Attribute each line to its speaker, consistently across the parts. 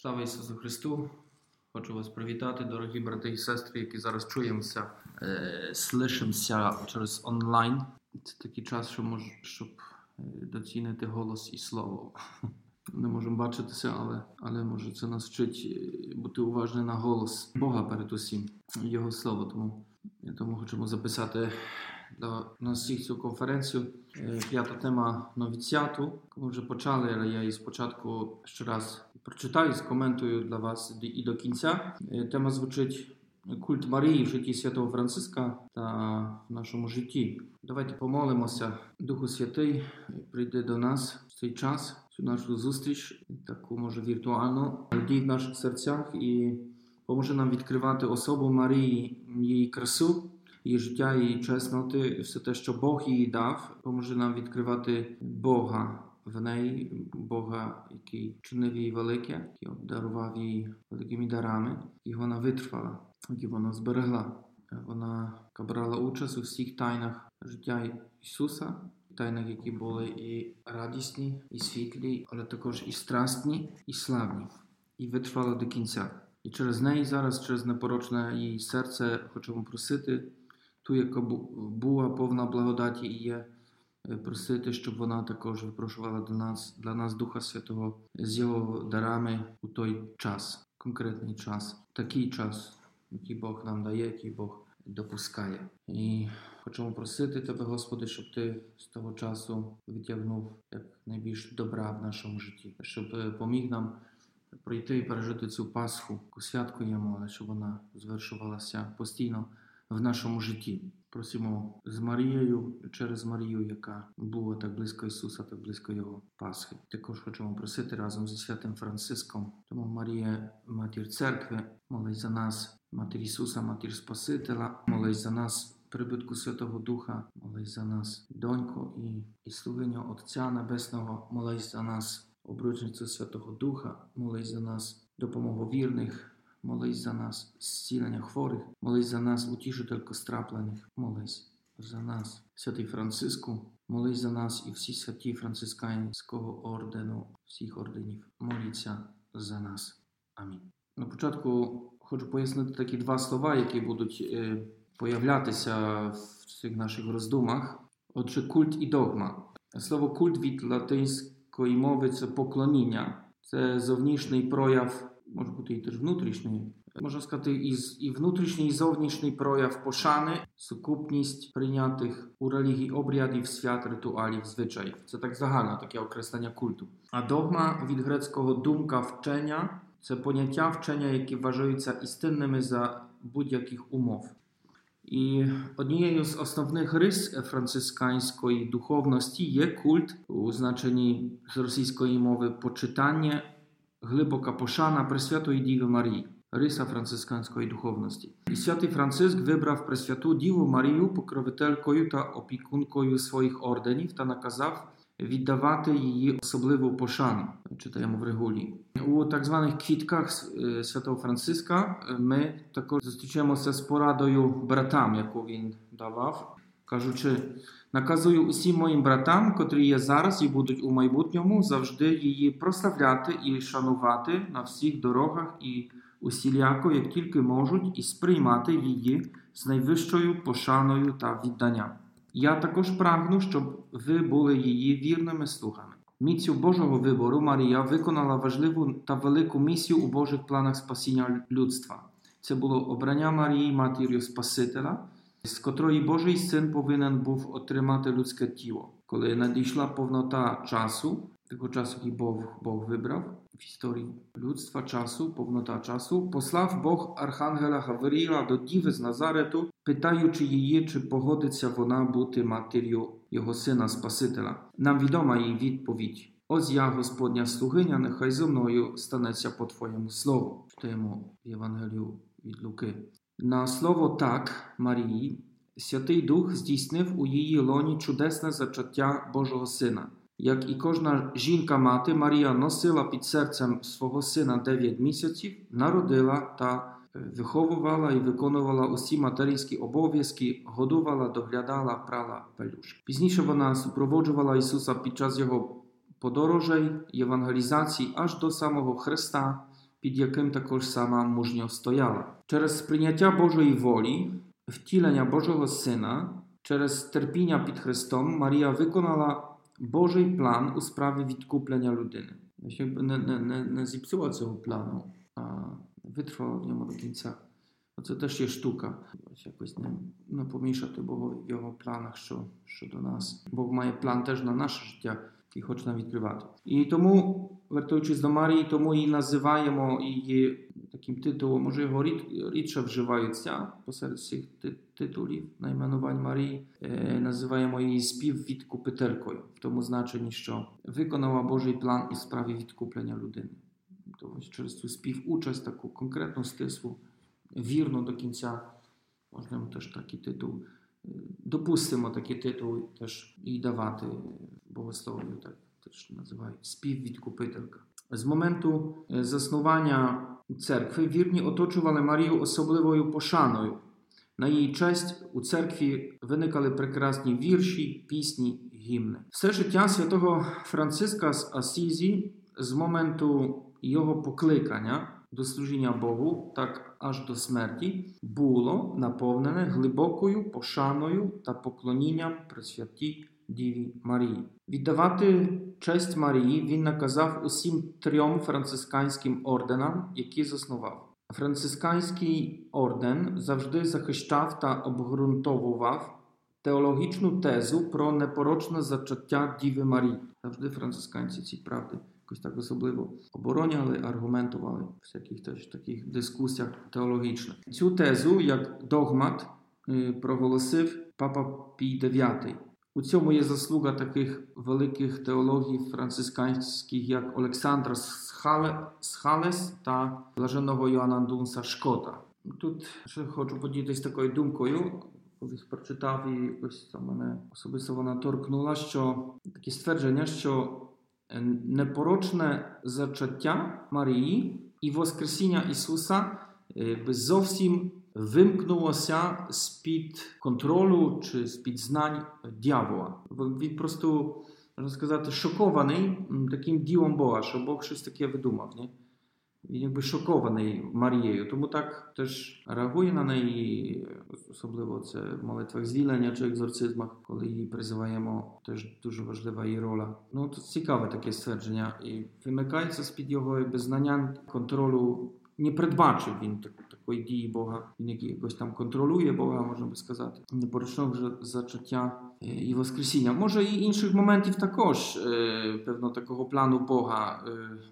Speaker 1: Слава Ісусу Христу! Хочу вас привітати, дорогі брати і сестри, які зараз чуємося, слышимося через онлайн. Це такий час, щоб доцінити голос і слово. Не можемо бачитися, але може це нас вчить бути уважним на голос Бога перед усім, Його слово. Тому хочемо записати для нас всіх цю конференцію. П'ята тема новіціату. Ми вже почали, але я її спочатку ще раз прочитаю, скоментую для вас і до кінця. Тема звучить «Культ Марії в житті Святого Франциска та в нашому житті». Давайте помолимося. Духу Святий, прийди до нас в цей час, цю нашу зустріч, таку, може, віртуальну, дій в наших серцях і поможе нам відкривати особу Марії, її красу, її життя, її чесноти, все те, що Бог їй дав, поможе нам відкривати Бога в неї, Бога, який чинив їй велике, який обдарував її великими дарами, і вона витривала, які вона зберегла. Вона брала участь у всіх тайнах життя Ісуса, тайнах, які були і радісні, і світлі, але також і страстні, і славні, і витривала до кінця. І через неї зараз, через непорочне її серце, хочемо просити, ту, яка була повна благодаті і є, просити, щоб вона також випрошувала для нас Духа Святого з Його дарами у той час, конкретний час, такий час, який Бог нам дає, який Бог допускає. І хочемо просити Тебе, Господи, щоб Ти з того часу витягнув як найбільш добра в нашому житті, щоб поміг нам пройти і пережити цю Пасху, яку святкуємо, але щоб вона звершувалася постійно в нашому житті. Просимо з Марією, через Марію, яка була так близько Ісуса, так близько Його Пасхи. Також хочемо просити разом зі Святим Франциском. Тому Марія, Матір Церкви, молись за нас, Матір Ісуса, Матір Спасителя, молись за нас, прибутку Святого Духа, молись за нас, Донько і слугиню Отця Небесного, молись за нас, обручницю Святого Духа, молись за нас, допомогу вірних, молись за нас, зцілення хворих, молись за нас, утішителько страплених, молись за нас, Святий Франциску, молись за нас і всі святі францисканського ордену, всіх орденів, моліться за нас. Амінь. На початку хочу пояснити такі два слова, які будуть появлятися в цих наших роздумах. Отже, культ і догма. Слово культ від латинської мови – це поклоніння. Це зовнішній прояв, може бути і теж внутрішній, можна сказати, і внутрішній, і зовнішній прояв пошани, сукупність прийнятих у релігії обрядів, свят, ритуалів, звичаїв. Це так загальне таке окреслення культу. А догма від грецького думка, вчення – це поняття вчення, які вважаються істинними за будь-яких умов. І однією з основних рис францисканської духовності є культ, у значенні з російської мови почитання, глибока пошана Пресвятої Діви Марії, риса францисканської духовності. І святий Франциск вибрав Пресвяту Діву Марію покровителькою та опікункою своїх орденів та наказав віддавати її особливу пошану. Читаємо в регулі. У так званих квітках святого Франциска ми також зустрічаємося з порадою братам, яку він давав, кажучи: «Наказую усім моїм братам, котрі є зараз і будуть у майбутньому, завжди її прославляти і шанувати на всіх дорогах і усіляко, як тільки можуть, і сприймати її з найвищою пошаною та відданням. Я також прагну, щоб ви були її вірними слугами». Міцю Божого вибору Марія виконала важливу та велику місію у Божих планах спасіння людства. Це було обрання Марії матір'ю Спасителя, з котрої Божий Син повинен був отримати людське тіло. Коли надійшла повнота часу, того часу, який Бог вибрав в історії людства, повнота часу, послав Бог архангела Гавриїла до Діви з Назарету, питаючи її, чи погодиться вона бути матір'ю його Сина Спасителя. Нам відома її відповідь: «Ось я, Господня слугиня, нехай зо мною станеться по Твоєму слову». Читаємо в Євангелію від Луки. На слово «так» Марії Святий Дух здійснив у її лоні чудесне зачаття Божого Сина. Як і кожна жінка-мати, Марія носила під серцем свого сина 9 місяців, народила та виховувала і виконувала усі материнські обов'язки, годувала, доглядала, прала пелюшки. Пізніше вона супроводжувала Ісуса під час Його подорожей, євангелізації аж до самого Христа, під яким також сама мужньо стояла. Через сприйняття Божої волі, втілення Божого Сина, через терпіння під Христом Марія виконала Божий план у справі відкуплення людини. Якби не зіпсувала цього плану, а витривала в ньому до кінця. Оце теж є штука. Якось не помішати Богові в його планах, що до нас. Бог має план теж на наше життя, який хоче нам відкривати. І тому, вертаючись до Марії, тому її називаємо її таким титулом, може його рідше вживаються посеред всіх титулів, найменувань Марії, називаємо її співвідкупителькою, в тому значенні, що виконала Божий план у справі відкуплення людини. Тому через цю співучасть, таку конкретну стислу, вірно до кінця, можемо теж такий титул, допустимо такий титул теж і давати богослов'ю, так теж називають співвідкупителька. З моменту заснування церкви вірні оточували Марію особливою пошаною. На її честь у церкві виникали прекрасні вірші, пісні, гімни. Все життя святого Франциска з Асізі з моменту його покликання до служіння Богу, так аж до смерті, було наповнене глибокою пошаною та поклонінням Пресвятій Діві Марії. Віддавати честь Марії він наказав усім 3 францисканським орденам, які заснував. Францисканський орден завжди захищав та обґрунтовував теологічну тезу про непорочне зачаття Діви Марії. Завжди францисканці ці правди якось так особливо обороняли, аргументували в всяких теж таких дискусіях теологічних. Цю тезу, як догмат, проголосив папа Пій IX. У цьому є заслуга таких великих теологів францисканських, як Олександра Схалес та блаженного Йоанна Дунса Шкота. Тут ще хочу поділитися такою думкою, коли прочитав і якось там мене особисто вона торкнула, що таке ствердження, що непорочне зачаття Марії і воскресіння Ісуса якби зовсім вимкнулося з-під контролю чи з-під знань дьявола. Він просто, можна сказати, шокований таким ділом Бога, що Бог щось таке видумав. Не? Він якби шокований Марією, тому так теж реагує на неї, особливо це в молитвах звільнення чи екзорцизмах, коли її призиваємо, теж дуже важлива її роля. Ну, тут цікаве таке ствердження і вимикається з-під його якби знання контролю. Не передбачив він такої дії Бога, він якось там контролює Бога, можна би сказати. Непорочного вже зачаття і воскресіння. Може і інших моментів також, певно, такого плану Бога,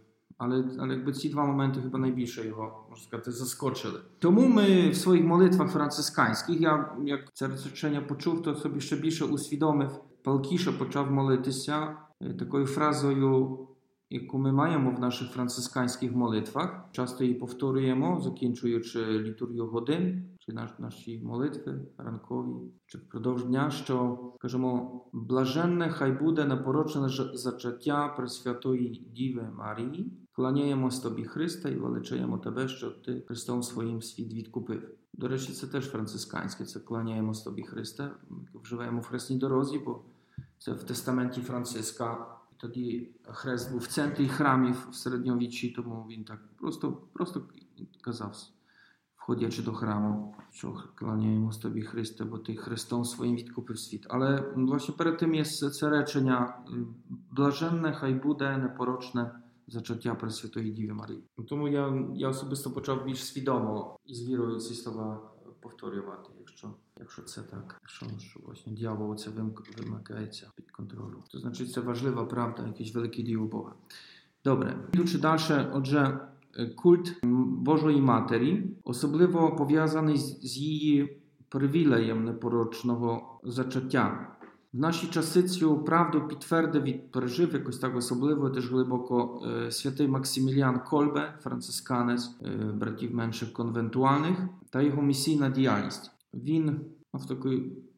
Speaker 1: але якби ці 2 моменти chyba найбільше його, можна сказати, заскочили. Тому ми в своїх молитвах францисканських, я як це речення почув, то собі ще більше усвідомив, палкіше почав молитися такою фразою, яку ми маємо в наших францисканських молитвах. Часто її повторюємо, закінчуючи літургію годин, чи наші молитви ранкові, чи впродовж дня, що, кажемо, блаженне хай буде непорочне зачаття Пресвятої Діви Марії. Кланяємось Тобі, Христе, і величаємо Тебе, що Ти Христом своїм світ відкупив. До речі, це теж францисканське, це кланяємось Тобі, Христе. Вживаємо в хресній дорозі, бо це в тестаменті Франциска. Тоді хрест був в центрі храмів в середньовіччі, тому він так просто казав, входячи до храму, що кланяємось Тобі, Христе, бо Ти Христом своїм відкупив світ. Але власне перед тим є це речення «Блаженне хай буде непорочне зачаття Пресвятої Діви Марії». Тому я особисто почав більш свідомо і з вірою ці слова повторювати, якщо це так, що власне дьявол це вимикається під контролю. То значить це важлива правда, якесь велике діло Бога. Добре, йдучи далі, отже, культ Божої Матері, особливо пов'язаний з її привілеєм непорочного зачаття. В наші часи цю правду підтвердив і пережив якось так особливо, теж глибоко святий Максиміліан Кольбе, францисканець братів менших конвентуальних, та його місійна діяльність. Він мав таку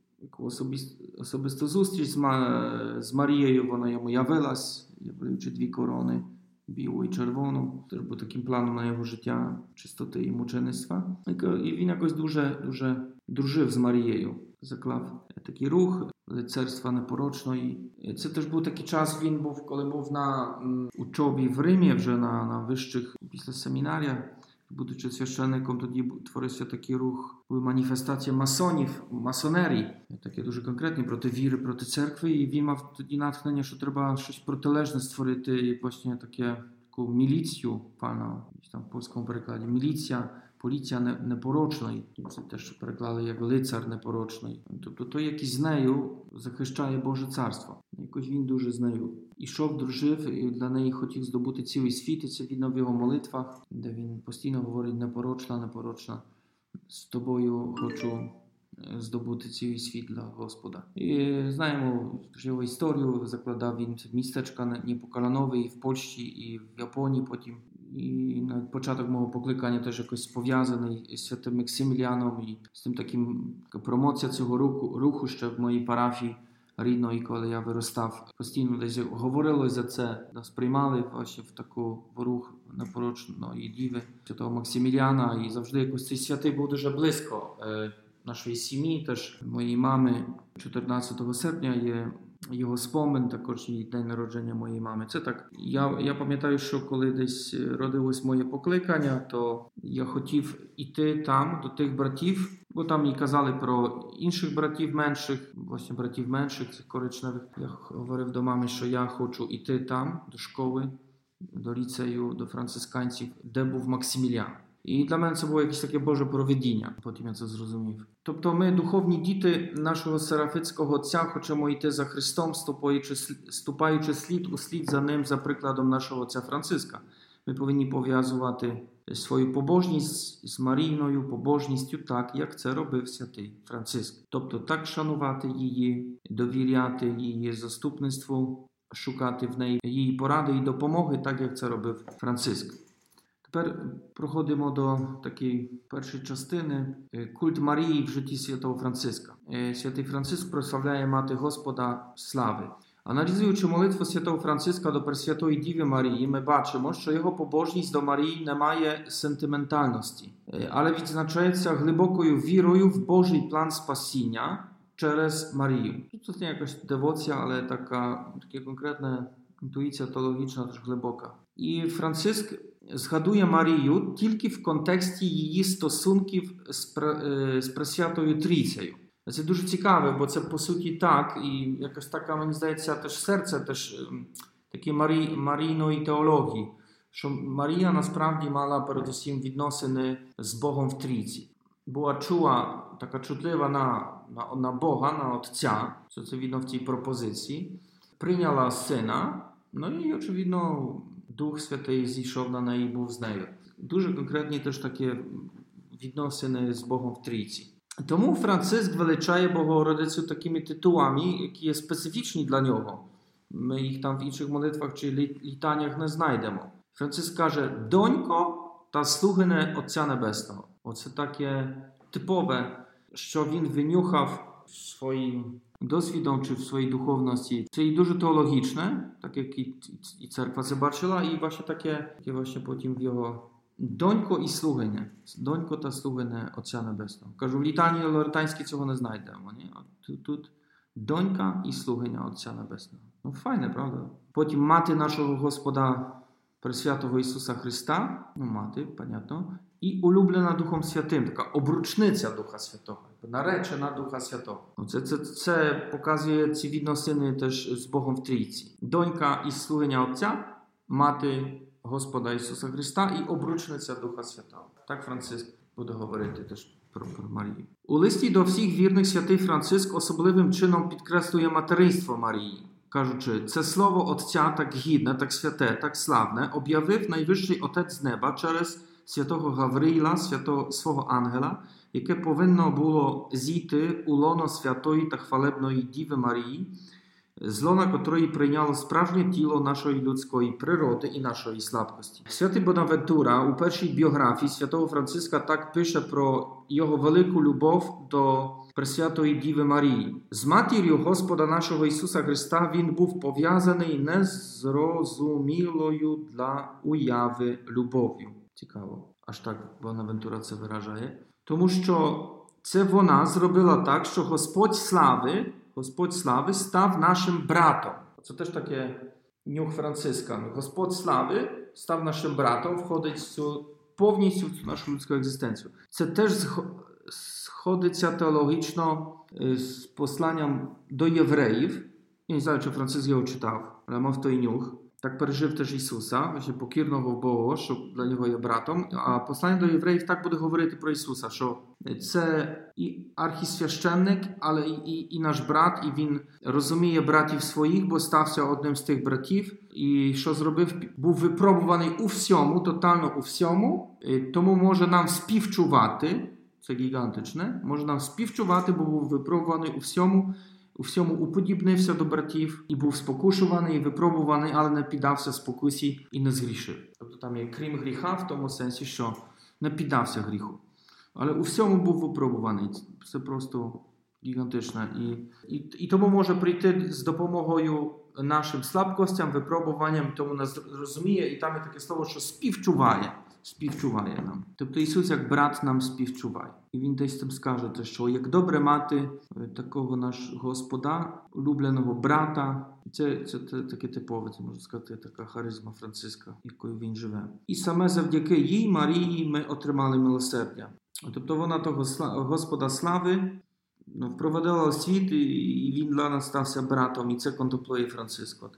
Speaker 1: особисту зустріч з Марією, вона йому явилась, являючи 2 корони, білу і червону. Теж був таким планом на його життя, чистоти і мучеництва. І він якось дуже дружив з Марією. Заклав такий рух, лицарства непорочної. Це теж був такий час, він був, коли був на учобі в Римі, вже на вищих, після семінарія. Будучи священником, тоді творився такий рух, були маніфестації масонерії, такі дуже конкретні, проти віри, проти церкви, і він мав тоді натхнення, що треба щось протилежне створити, właśnie таку міліцію, там в польському перекладі, поліція непорочної, це теж переклали як лицар непорочний. Тобто той, який з нею захищає Боже царство. Якось він дуже з нею ішов, дружив, і для неї хотів здобути цілий світ, і це видно в його молитвах, де він постійно говорить непорочна, з тобою хочу здобути цілий світ для Господа. І знаємо його історію, закладав він містечка непокалanowe і в Польщі, і в Японії потім. І на початок мого покликання теж якось пов'язаний з святим Максиміліаном і з тим таким промоція цього руху ще в моїй парафії рідної, коли я виростав. Постійно десь говорилось за це, нас приймали в таку рух непорочної діви святого Максиміліана, і завжди якось цей святий був дуже близько нашої сім'ї, теж моєї мами. 14 серпня є його спомин, також і день народження моєї мами. Це так. Я пам'ятаю, що коли десь родилось моє покликання, то я хотів іти там до тих братів, бо там і казали про інших братів менших, власне братів менших, цих коричневих. Я говорив до мами, що я хочу іти там, до школи, до ліцею, до францисканців, де був Максиміліан. І для мене це було якесь таке Боже провидіння, потім я це зрозумів. Тобто ми, духовні діти нашого Серафицького Отця, хочемо йти за Христом, ступаючи слід у слід за Ним, за прикладом нашого Отця Франциска. Ми повинні пов'язувати свою побожність з Марійною побожністю так, як це робив святий Франциск. Тобто так шанувати її, довіряти її заступництву, шукати в неї її поради і допомоги, так, як це робив Франциск. Тепер проходимо до такої першої частини. Культ Марії в житті святого Франциска. Святий Франциск прославляє Мати Господа слави. Аналізуючи молитву святого Франциска до Пресвятої Діви Марії, ми бачимо, що його побожність до Марії не має сентиментальності, але відзначається глибокою вірою в Божий план спасіння через Марію. Це не якась девоція, але така конкретна інтуїція теологічна, теж глибока. І Франциск згадує Марію тільки в контексті її стосунків з Пресвятою Трійцею. Це дуже цікаве, бо це по суті так, і якась така, мені здається, теж серце, теж такі марійної теології, що Марія насправді мала передусім відносини з Богом в Трійці. Була така чутлива на Бога, на Отця, що це видно в цій пропозиції, прийняла Сина, і, очевидно, Дух Святий зійшов на неї і був з нею. Дуже конкретні теж такі відносини з Богом в Трійці. Тому Франциск величає Богородицю такими титулами, які є специфічні для нього. Ми їх там в інших молитвах чи літаннях не знайдемо. Франциск каже: «Донько та слугине Отця Небесного». Оце таке типове, що він винюхав своїм досвідом чи в своїй духовності. Це і дуже теологічне, так як і церква це бачила, і właśnie таке потім в його «Донько і слугине». «Донько та слугине Отця Небесного». Кажу, в літанні лоретанській цього не знайдемо. Ні? А тут «Донька і слугиня Отця Небесного». Файне, правда? Потім мати нашого Господа Пресвятого Ісуса Христа, мати, понятно, і улюблена Духом Святим, така обручниця Духа Святого, наречена Духа Святого. Це показує ці відносини теж з Богом в Трійці. Донька і слугиня Отця, мати Господа Ісуса Христа і обручниця Духа Святого. Так Франциск буде говорити теж про Марію. У листі до всіх вірних святий Франциск особливим чином підкреслює материнство Марії, кажучи: «Це слово Отця так гідне, так святе, так славне об'явив Найвищий Отець з неба через святого Гавриїла, свого ангела, яке повинно було зійти у лоно святої та хвалебної Діви Марії, з лона котрої прийняло справжнє тіло нашої людської природи і нашої слабкості». Святий Бонавентура у першій біографії святого Франциска так пише про його велику любов до Пресвятої Діви Марії. З матір'ю Господа нашого Ісуса Христа він був пов'язаний незрозумілою для уяви любов'ю. Цікаво, аж так Бонавентура це виражає. Тому що це вона зробила так, що Господь слави Господь слави, став нашим братом. Це теж таке нюх Франциска. Господь слави став нашим братом, входить повністю в цю нашу людську екзистенцію. Це теж сходиться теологічно з посланням до євреїв. Я не знаю, чи Франциск його читав, але мав той нюх. Так пережив теж Ісуса, właśnie покірного Богу, що для нього є братом. А послання до євреїв так буде говорити про Ісуса, що це і архісвященник, але і наш брат, і він розуміє братів своїх, бо стався одним з тих братів. І що зробив? Був випробуваний у всьому, тотально у всьому, тому може нам співчувати, це гігантичне, може нам співчувати, бо був випробуваний у всьому уподібнився до братів і був спокушуваний, і випробуваний, але не піддався спокусі і не згрішив. Тобто там є крім гріха в тому сенсі, що не піддався гріху. Але у всьому був випробуваний. Це просто гігантичне. І тому може прийти з допомогою нашим слабкостям, випробуванням, тому нас розуміє, і там є таке слово, що співчуває нам. Тобто Ісус як брат нам співчуває. І Він десь там скаже, що як добре мати такого нашого Господа, улюбленого брата. Це таке типове, це можна сказати, така харизма Франциска, якою він живе. І саме завдяки їй, Марії, ми отримали милосердя. Тобто вона того Господа слави впровадила у світ, і він для нас стався братом, і це контемплує Франциск.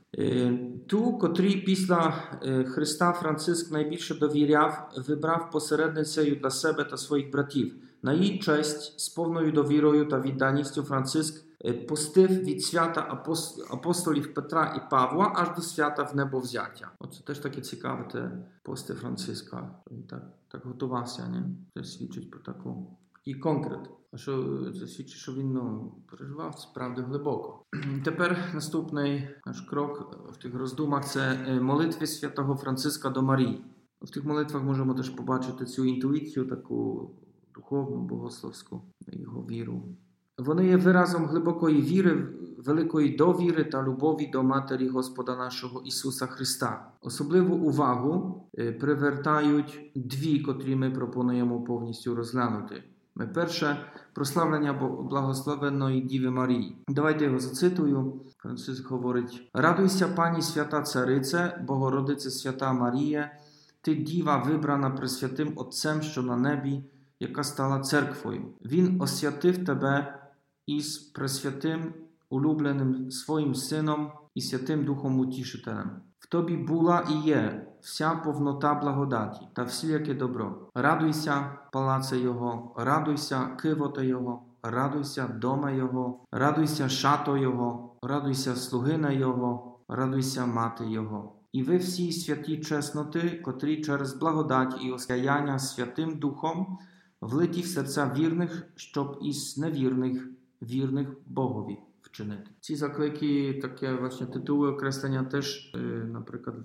Speaker 1: Ту, котрій після Христа Франциск найбільше довіряв, вибрав посередницею для себе та своїх братів. На її честь, з повною довірою та відданістю Франциск постив від свята апостолів Петра і Павла аж до свята в небовзяття. Оце теж таке цікаве, те пости Франциска. Він так готувався, не? Це свідчить про такий конкрет. А що це свідчить, що він переживав це правди глибоко. Тепер наступний наш крок в тих роздумах – це молитви святого Франциска до Марії. В тих молитвах можемо теж побачити цю інтуїцію, таку духовну, богословську, його віру. Вони є виразом глибокої віри, великої довіри та любові до Матері Господа нашого Ісуса Христа. Особливу увагу привертають дві, котрі ми пропонуємо повністю розглянути. Перше – прославлення благословенної Діви Марії. Давайте його зацитую. Франциск говорить: «Радуйся, Пані свята Царице, Богородице свята Маріє, Ти діва вибрана Пресвятим Отцем, що на небі, яка стала церквою. Він освятив тебе із Пресвятим улюбленим своїм Сином і Святим Духом Утішителем. В тобі була і є вся повнота благодаті та всіляке добро. Радуйся, палаце Його, радуйся, кивоте Його, радуйся, дома Його, радуйся, шато Його, радуйся, слугина Його, радуйся, мати Його. І ви всі святі чесноти, котрі через благодать і осяяння Святим Духом влиті в серця вірних, щоб із невірних вірних Богові вчинити». Ці заклики, таке właśnie tytuły określenia też, наприклад,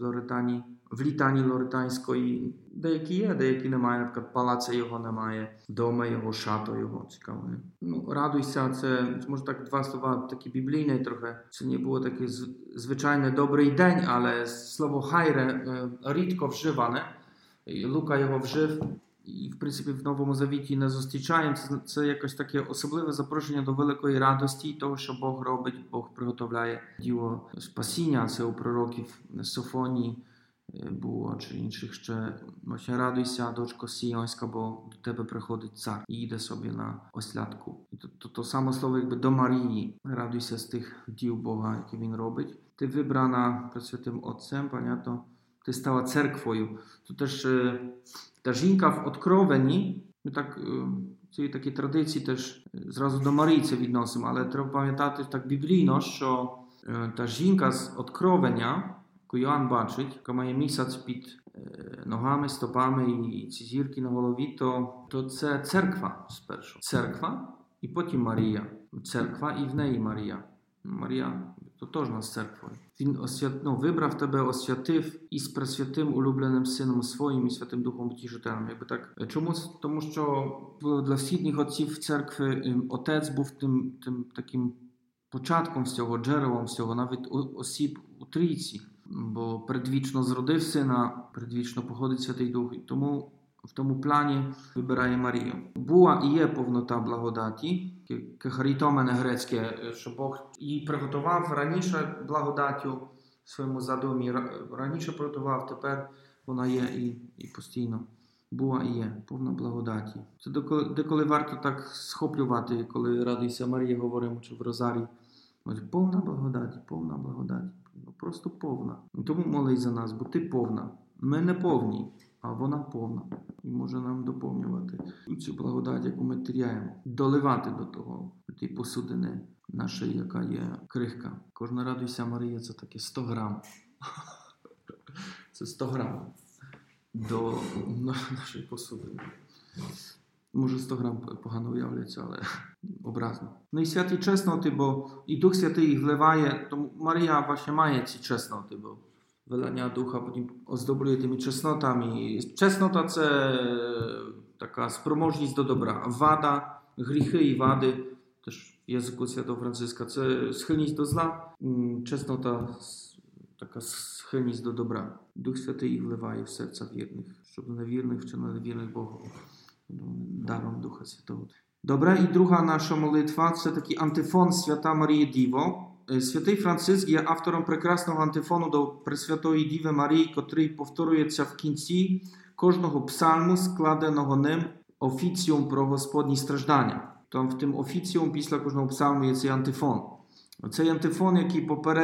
Speaker 1: в літані лоританської, деякі немає, наприклад, палаця його немає, дома його, шато його, цікаво. Радуйся, це, може так, два слова такі біблійні трохи, це не було таке звичайне добрий день, але слово хайре рідко вживане, Лука його вжив, і, в принципі, в Новому Завіті не зустрічаємо. Це якось таке особливе запрошення до великої радості, того, що Бог робить, Бог приготовляє діло спасіння. Це у пророків Софонії було, чи інших ще. Радуйся, дочко Сіонська, бо до тебе приходить цар і йде собі на ослядку. І то саме слово якби до Марії. Радуйся з тих діл Бога, які він робить. Ти вибрана Пресвятим Отцем, понятно, ти стала церквою. То теж та жінка в Откровенні, ми так, цієї такі традиції теж зразу до Марії це відносимо, але треба пам'ятати так біблійно, що та жінка з Откровення, яку Йоанн бачить, яка має місяць під ногами, стопами і ці зірки на голові, то це церква спершу. Церква і потім Марія. Церква і в неї Марія. Марія тотожна з церквою. Він вибрав тебе, освятив із Пресвятим улюбленим Сином своїм і Святим Духом Утішителем. Якби так. Чому? Тому що для всіх отців церкви Отець був тим таким початком всього, джерелом всього, навіть осіб у Трійці. Бо предвічно зродив Сина, предвічно походить Святий Дух. І тому в тому плані вибирає Марію. Була і є повнота благодаті, харитомене грецьке, що Бог її приготував раніше благодаттю в своєму задумі, раніше приготував, тепер вона є і постійно. Була і є повна благодаті. Це деколи варто так схоплювати, коли радуйся Марія, говоримо, чи в Розарії. Повна благодаті, повна благодаті. Просто повна. Тому молись за нас, бо ти повна. Ми не повні, а вона повна. І може нам доповнювати цю благодать, яку ми теряємо. Доливати до того, ті посудини нашої, яка є крихка. Кожна радуйся Марія, це таке 100 грам. Це 100 грам до нашої посудини. Може 100 грам погано уявляється, але образно. Ну і святі чесноти, бо і Дух Святий їх вливає, тому Марія właśnie має ці чесноти, бо вилання Духа потім оздоблює тими чеснотами. Чеснота – це така спроможність до добра. Вада, гріхи і вади, теж в язику Святого Франциска, це схильність до зла. Чеснота – така схильність до добра. Дух Святий їх вливає в серця вірних, щоб невірних вчинили вірних Богу. Даром Духа Святого. Добре, і друга наша молитва – це такий антифон Свята Марії Діво. Святий Франциск є автором прекрасного антифону до Пресвятої Діви Марії, котрий повторюється в кінці кожного псалму, складеного ним офіціум про Господні страждання. Там в тим офіціум після кожного псалму є цей антифон. Цей антифон, який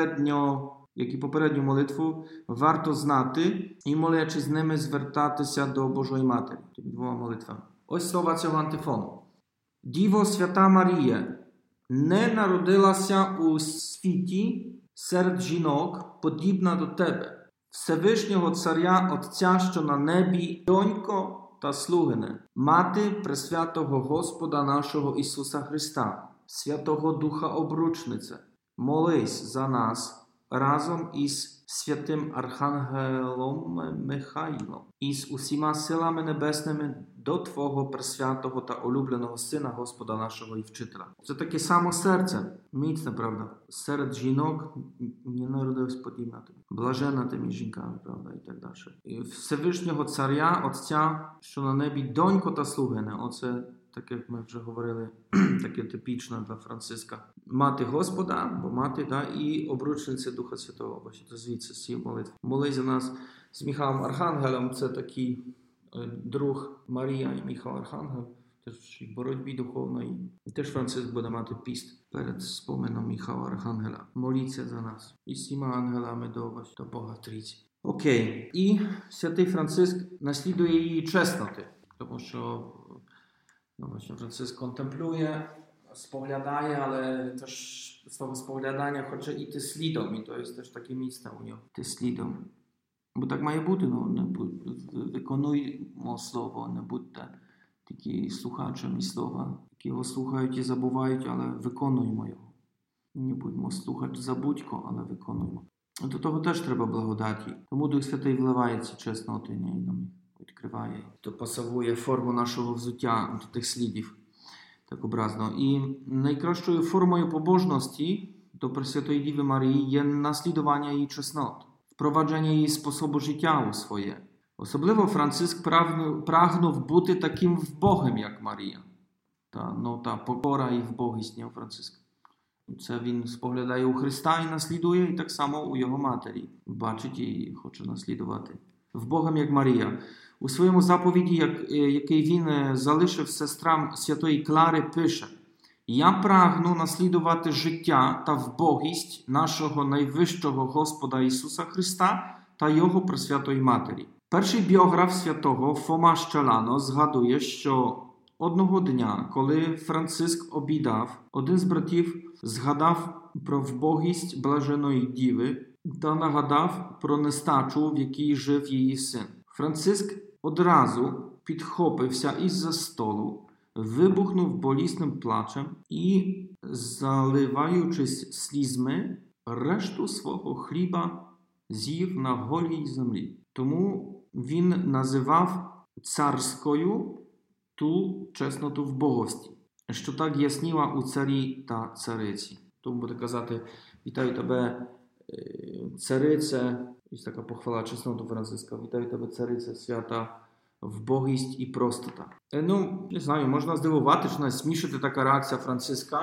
Speaker 1: попередню молитву варто знати і, молячи з ними, звертатися до Божої Матері. Тобі двома молитвами. Ось слова цього антифону. Діво Свята Марія, не народилася у світі серед жінок, подібна до тебе, Всевишнього Царя Отця, що на небі, донько та слугине, мати Пресвятого Господа нашого Ісуса Христа, Святого Духа Обручнице, молись за нас разом із Святим Архангелом Михаїлом і з усіма силами небесними до Твого пресвятого та улюбленого Сина Господа нашого і Вчителя. Це таке само серце, міцне, правда, серед жінок не народилась подібна тобі. Блаженна тими жінками, правда, і так далі. І Всевишнього Царя, Отця, що на небі, донько та слугине. Оце, так як ми вже говорили, таке типічне для Франциска. Мати Господа, бо мати, да, і обручниця Духа Святого. Бачите, то звідси з цієї молитви. Молись за нас з Михайлом Архангелем, це такий друг Марія і Михайло Архангел, теж в боротьбі духовної. І теж Франциск буде мати піст перед споменом Михайла Архангела. Моліться за нас. І всіма ангелами до Бога Трійці. Окей. І святий Франциск наслідує її чесноти, тому що właśnie Франциск контемплює, spoglądaje, ale też z tego spoglądania хоче іти слідом, і то є теж таке місце у нього. Ти слідом. Бо так має бути, виконуймо слово, не будьте такі слухачами слова, які його слухають і забувають, але виконуємо його. Не будьмо слухати забудько, але виконуємо. До того теж треба благодаті. Тому Дух Святий вливає ці чесноти, і нам відкриває. То пасовує форму нашого взуття до тих слідів. Так образно. І найкращою формою побожності до Пресвятої Діви Марії є наслідування її чеснот. Впровадження її способу життя у своє. Особливо Франциск прагнув бути таким вбогим, як Марія. Та покора і вбогість у Франциска. Це він споглядає у Христа і наслідує, і так само у його матері. Бачить і хоче наслідувати. Вбогим, як Марія. У своєму заповіді, який він залишив сестрам Святої Клари, пише: «Я прагну наслідувати життя та вбогість нашого найвищого Господа Ісуса Христа та Його Пресвятої Матері». Перший біограф святого Фома Щелано згадує, що одного дня, коли Франциск обідав, один з братів згадав про вбогість Блаженої Діви та нагадав про нестачу, в якій жив її син. Франциск одразу підхопився із-за столу, вибухнув болісним плачем і, заливаючись слізьми, решту свого хліба з'їв на голій землі. Тому він називав царською ту чесноту вбогості, що так ясніла у царі та цариці. Тому буде казати: «Вітаю тебе, царице», jest taka pochwała czesnotu Franciszka. Witaj Tobie, Caryce Świata, вбогість і простота. Не знаю, можна здивувати, чи насмішити така реакція Франциска,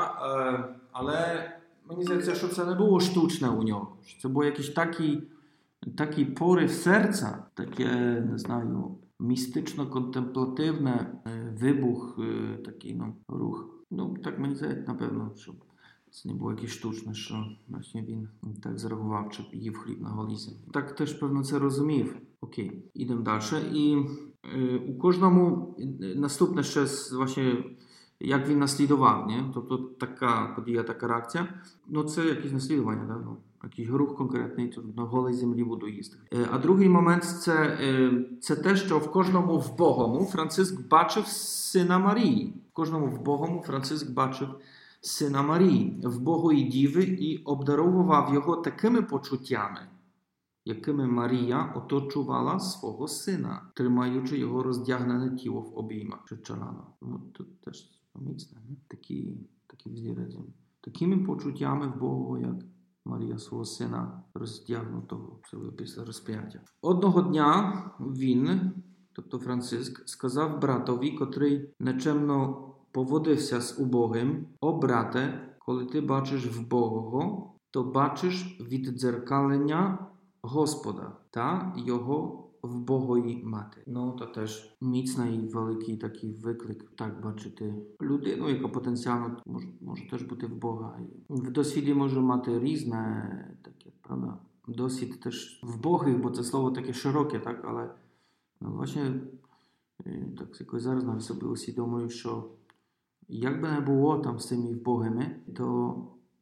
Speaker 1: але мені здається, що це не було штучне у нього. Це був якийсь такий порив серця, таке, не знаю, містично-контемплативне вибух, такий рух. Так мені здається, напевно, що це не було якесь штучне, що właśnie він так зреагував, чи їв хліб на голізі. Так теж, певно, це розумів. Окей, ідемо далі. І у кожному наступне ще, właśnie, як він наслідував, не? Тобто така подія, така реакція. Це якесь наслідування, да? Якийсь рух конкретний, то на голій землі буду їсти. А другий момент це те, що в кожному вбогому Франциск бачив сина Марії. В кожному вбогому Франциск бачив сина Марії, вбогої діви, і обдаровував його такими почуттями, якими Марія оточувала свого сина, тримаючи його роздягнене тіло в обіймах чи чолано. Тут теж міцно, не? Такі взірець. Такими почуттями вбогого, як Марія свого сина роздягнутого після розп'яття. Одного дня він, тобто Франциск, сказав братові, котрий нечемно поводився з убогим: «О, брате, коли ти бачиш вбогого, то бачиш віддзеркалення Господа та його вбогої матері». То теж міцний і великий такий виклик, так бачити людину, яка потенціально може теж бути вбога. В досвіді може мати різне таке, правда? Досвід теж вбогих, бо це слово таке широке, так, але власне, так якось зараз навіть собі усвідомлюю, що як би не було там з цими вбогими, то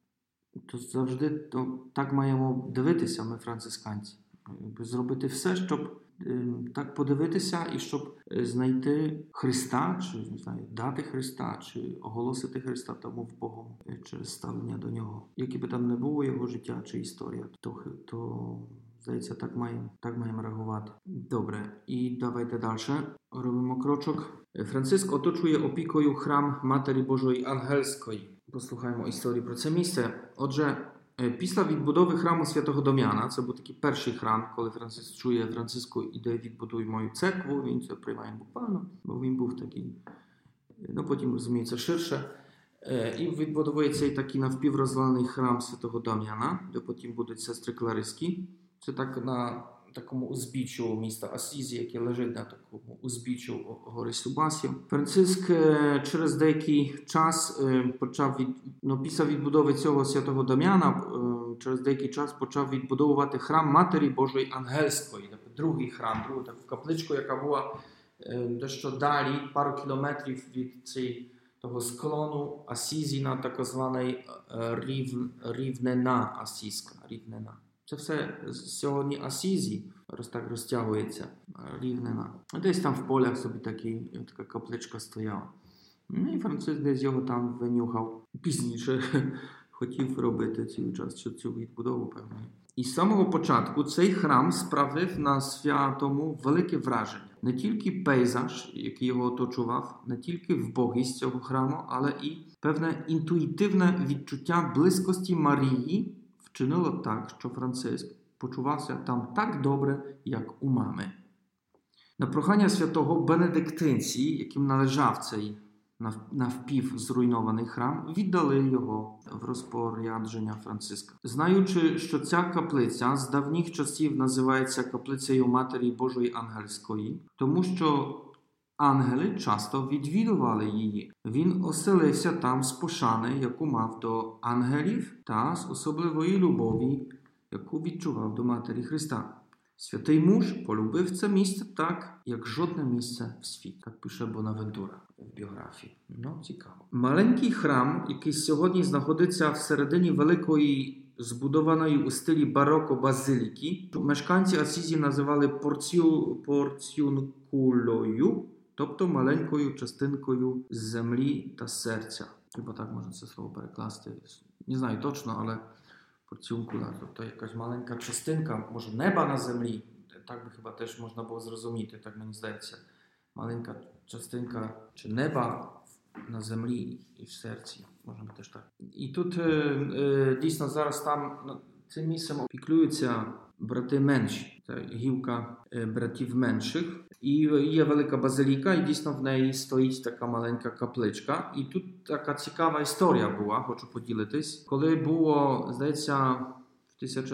Speaker 1: завжди так маємо дивитися ми, францисканці. Зробити все, щоб так подивитися і щоб знайти Христа, чи, не знаю, дати Христа, чи оголосити Христа тому вбогому через ставлення до Нього. Яке би там не було його життя чи історія, то здається, так маємо реагувати. Добре, і давайте далі. Робимо крочок. Франциск оточує опікою храм Матері Божої Ангельської. Послухаємо історію про це місце. Отже, після відбудови храму Святого Дом'яна, це був такий перший храм, коли Франциск чує Франциску іде відбудуй мою церкву, він це приймає буквально, бо він був такий, потім розуміється ширше. І відбудовує цей такий навпіврозвалений храм Святого Дом'яна, де потім будуть сестри Клариські. Це так на такому узбіччю міста Асізі, яке лежить на такому узбіччю гори Субасів. Франциск через деякий час після відбудови цього Святого Дом'яна, через деякий час почав відбудовувати храм Матері Божої Ангельської. Другий храм, другу таку капличку, яка була дещо далі, пару кілометрів від того склону Асізі на так званий рівнина Асізька. Рівнина. Це все сьогодні Асізі так розтягується, рівнина. Десь там в полях собі така капличка стояла. І Франциск десь його там винюхав. Пізніше хотів робити цю відбудову, певно. І з самого початку цей храм справив на святому велике враження. Не тільки пейзаж, який його оточував, не тільки вбогість цього храму, але і певне інтуїтивне відчуття близькості Марії вчинило так, що Франциск почувався там так добре, як у мами. На прохання святого бенедиктинці, яким належав цей навпів зруйнований храм, віддали його в розпорядження Франциска. Знаючи, що ця каплиця з давніх часів називається каплицею Матері Божої Ангельської, тому що ангели часто відвідували її. Він оселився там з пошани, яку мав до ангелів, та з особливої любові, яку відчував до Матері Христа. Святий муж полюбив це місце так, як жодне місце в світі. Так пише Бонавентура в біографії. Цікаво. Маленький храм, який сьогодні знаходиться всередині великої, збудованої у стилі бароко базиліки, мешканці Асізі називали порціункулою, тобто маленькою частинкою землі та серця. Хіба так можна це слово перекласти? Не знаю точно, але порціункула, тобто якась маленька частинка, може неба на землі, так би хіба теж можна було зрозуміти, так мені здається. Маленька частинка чи неба на землі і в серці, можна теж так. І тут дійсно зараз там цим місцем опіклюються брати менші. та гілка братів менших. І є велика базиліка, і дійсно в неї стоїть така маленька капличка. І тут така цікава історія була, хочу поділитись. Коли було, здається, в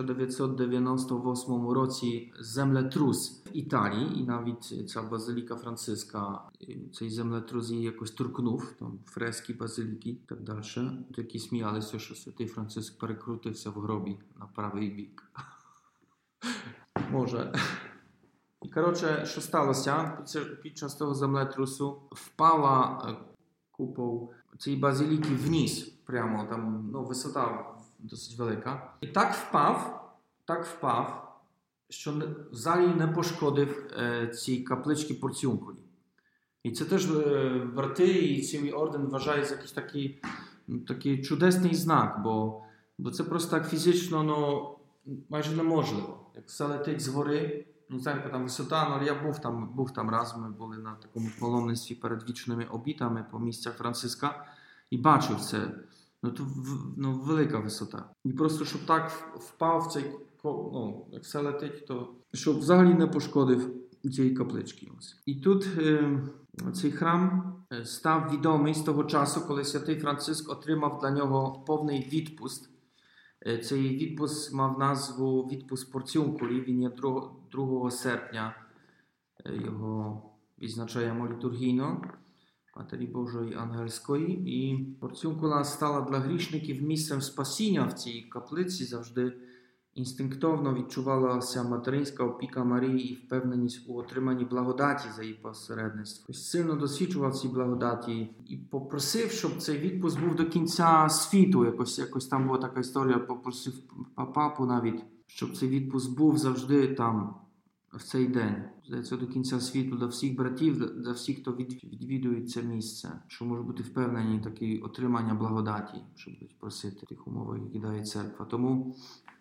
Speaker 1: 1998 році землетрус в Італії, і навіть ця базиліка франциска, цей землетрус її якось торкнув, там фрески базиліки і так далі. Такі сміялися, що святий Франциск перекрутився в гробі на правий бік. Може. І, коротше, що сталося? Під час того землетрусу впала купол цієї базиліки вниз. Прямо там, висота досить велика. І так впав, що взагалі не пошкодив ці каплички порціункулі. І це теж брати і цілий орден вважають за якийсь такий чудесний знак, бо це просто так фізично, майже неможливо. Як все летить з гори, не знаю, яка там висота, але я був там раз, ми були на такому паломництві перед вічними обітами по місцях Франциска і бачив це. Велика висота. І просто, щоб так впав в цей, як все летить, то щоб взагалі не пошкодив цієї каплички. І тут цей храм став відомий з того часу, коли святий Франциск отримав для нього повний відпуст. Цей відпуск мав назву відпуск порціункулів. Він є 2 серпня, його відзначаємо літургійно, Матері Божої Ангельської. І порціункула стала для грішників місцем спасіння в цій каплиці. Завжди інстинктовно відчувалася материнська опіка Марії і впевненість у отриманні благодаті за її посередництво. Сильно досвідчував ці благодаті і попросив, щоб цей відпуск був до кінця світу. Якось там була така історія, попросив папу навіть, щоб цей відпуск був завжди там, в цей день. Здається, до кінця світу, для всіх братів, для всіх, хто відвідує це місце, що може бути впевнені такі отримання благодаті, щоб просити в тих умовах, які дає церква. Тому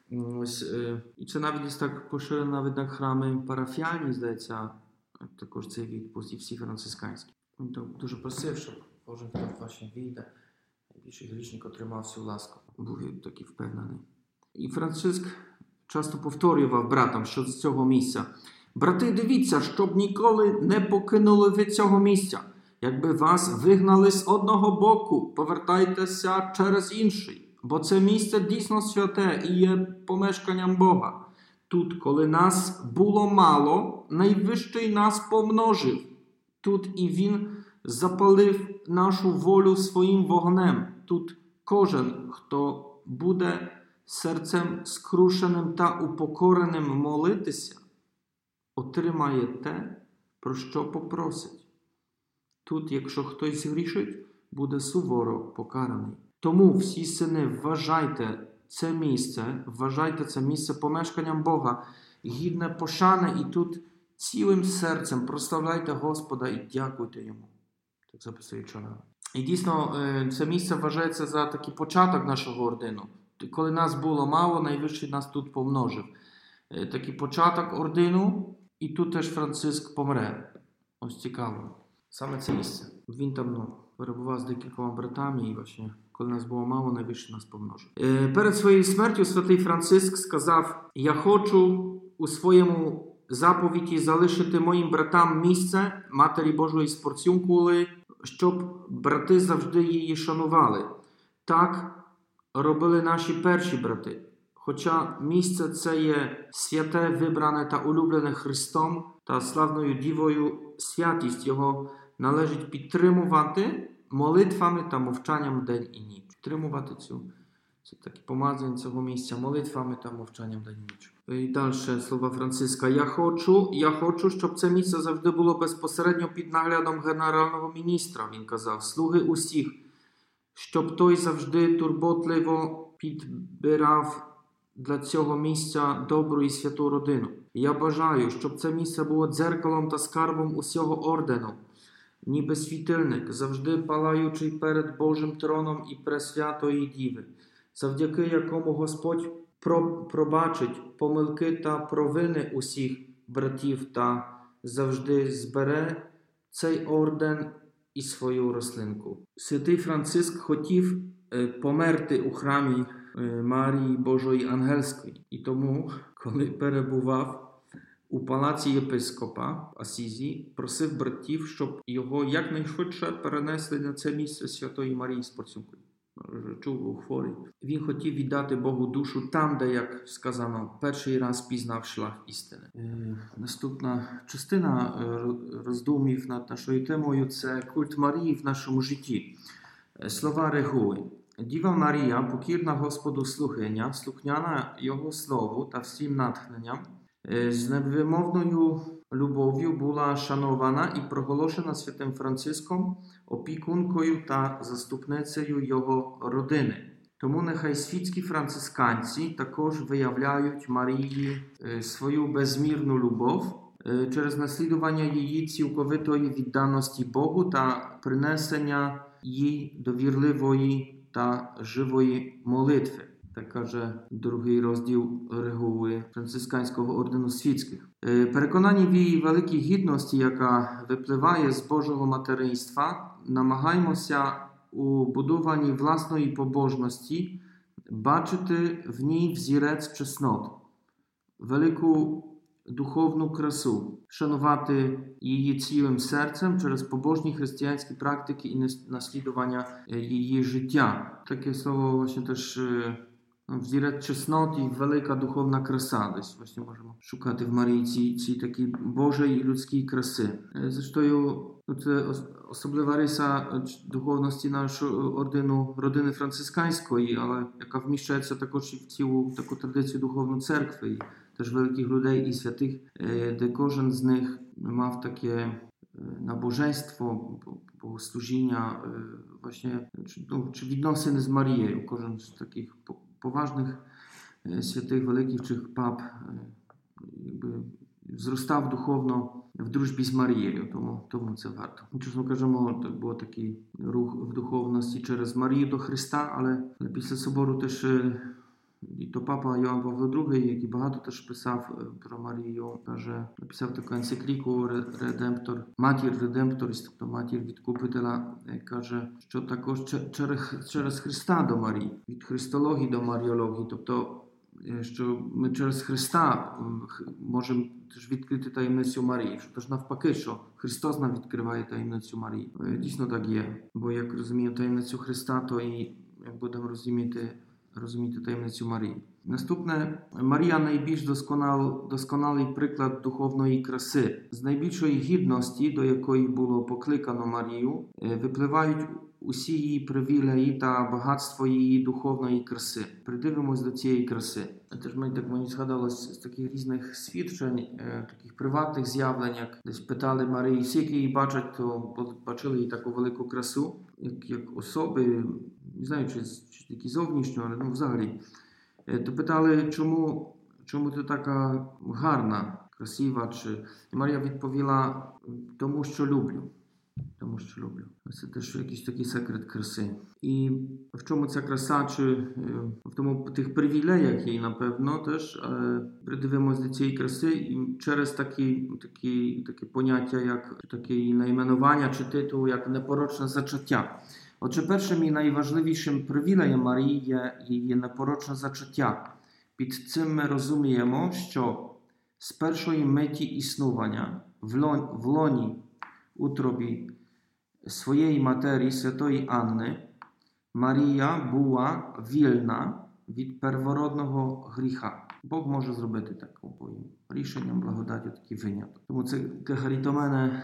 Speaker 1: і це навіть є так поширено навіть на храми парафіальні, здається, також цей відпуск і всі францисканські. Він так дуже просив, щоб кожен, хто właśnie вийде, найбільший грішник отримав всю ласку. Був такий впевнений. І Франциск часто повторював братам, що з цього місця: «Брати, дивіться, щоб ніколи не покинули ви цього місця. Якби вас вигнали з одного боку, повертайтеся через інший. Бо це місце дійсно святе і є помешканням Бога. Тут, коли нас було мало, Найвищий нас помножив. Тут і Він запалив нашу волю своїм вогнем. Тут кожен, хто буде серцем скрушеним та упокореним молитися, отримає те, про що попросить. Тут, якщо хтось згрішить, буде суворо покараний. Тому всі сини, вважайте це місце помешканням Бога, гідне пошани, і тут цілим серцем прославляйте Господа і дякуйте Йому». Так записує Чонар. І дійсно, це місце вважається за такий початок нашого ордену. Коли нас було мало, Найвищий нас тут помножив. Такий початок ордену, і тут теж Франциск помре. Ось цікаво. Саме це місце. Він там перебував з декількома братами і właśnie, коли нас було мало, Найвищий нас помножив. Перед своєю смертю святий Франциск сказав: «Я хочу у своєму заповіті залишити моїм братам місце Матері Божої з порціункули, щоб брати завжди її шанували. Так робили наші перші брати. Хоча місце це є святе, вибране та улюблене Христом та славною Дівою, святість його належить підтримувати молитвами та мовчанням день і ніч». Підтримувати це таке помазання цього місця молитвами та мовчанням день і ніч. І далі слова Франциска. Я хочу, щоб це місце завжди було безпосередньо під наглядом генерального міністра», він казав, «слуги усіх, щоб той завжди турботливо підбирав для цього місця добру і святу родину. Я бажаю, щоб це місце було дзеркалом та скарбом усього ордену, ніби світильник, завжди палаючий перед Божим троном і Пресвятої Діви, завдяки якому Господь пробачить помилки та провини усіх братів та завжди збере цей орден і свою рослинку». Святий Франциск хотів померти у храмі Марії Божої Ангельської. І тому, коли перебував у палаці єпископа Асізі, просив братів, щоб його якнайшвидше перенесли на це місце Святої Марії з Порцюнкою. Чув, був хворий. Він хотів віддати Богу душу там, де, як сказано, перший раз пізнав шлях істини. Наступна частина роздумів над нашою темою – це культ Марії в нашому житті. Слова Регули. Діва Марія, покірна Господу слухняна Його слову та всім натхненням, з невимовною любов'ю була шанована і проголошена святим Франциском опікункою та заступницею його родини. Тому нехай світські францисканці також виявляють Марії свою безмірну любов через наслідування її цілковитої відданості Богу та принесення їй довірливої та живої молитви. Так каже другий розділ Регули Францисканського ордену світських. Переконані в її великій гідності, яка випливає з Божого материнства, намагаємося у будуванні власної побожності бачити в ній взірець чеснот, велику духовну красу, шанувати її цілим серцем через побожні християнські практики і наслідування її життя. Таке слово właśnie теж взірець чеснот і велика духовна краса. Десь właśnie можемо шукати в Марії ці такі Божої і людської краси. Zresztą це особлива риса духовності нашого ордену родини францисканської, але яка вміщається також і в цілу таку традицію духовну церкви, і теж великих людей і святих, де кожен з них мав таке набожеństwo, bogosłużenia, właśnie, czy відносини з Марією. Кожен з таких поважних святих, великих чи пап зростав духовно в дружбі з Марією, тому це варто. Чесно кажемо, так був такий рух в духовності через Марію до Христа, але після собору теж і то папа Йоанн Павло II, який багато теж писав про Марію, каже, написав таку енцикліку Редемптор, Матір Редемпторіс, тобто Матір Відкупителя, каже, що також через Христа до Марії, від христології до маріології, тобто що ми через Христа можемо теж відкрити таємницю Марії, що теж навпаки, що Христос нам відкриває таємницю Марії. Дійсно так є, бо як розуміємо таємницю Христа, то і будемо розуміти таємницю Марії. Наступне, Марія найбільш досконалий приклад духовної краси. З найбільшої гідності, до якої було покликано Марію, випливають усі її привілеї та багатство її духовної краси. Придивимось до цієї краси. Теж мені згадалось з таких різних свідчень, таких приватних з'явлень, як десь питали Марії, всі, які її бачать, то бачили її таку велику красу, як особи, не знаю, чи тільки зовнішньо, але взагалі. То питали, чому ти така гарна, красива, І Марія відповіла, тому що люблю. Це теж якийсь такий секрет краси. І в чому ця краса, чи в тому тих привілеях їй, напевно, теж придивимось до цієї краси і через такі поняття, як таке найменування чи титул, як непорочне зачаття. Отже, першим і найважливішим привілеєм Марії є її непорочне зачаття. Під цим ми розуміємо, що з першої миті існування в лоні утробі своєї матері, Святої Анни, Марія була вільна від первородного гріха. Бог може зробити таким рішенням, благодаттю такий виняток. Тому це Харитомене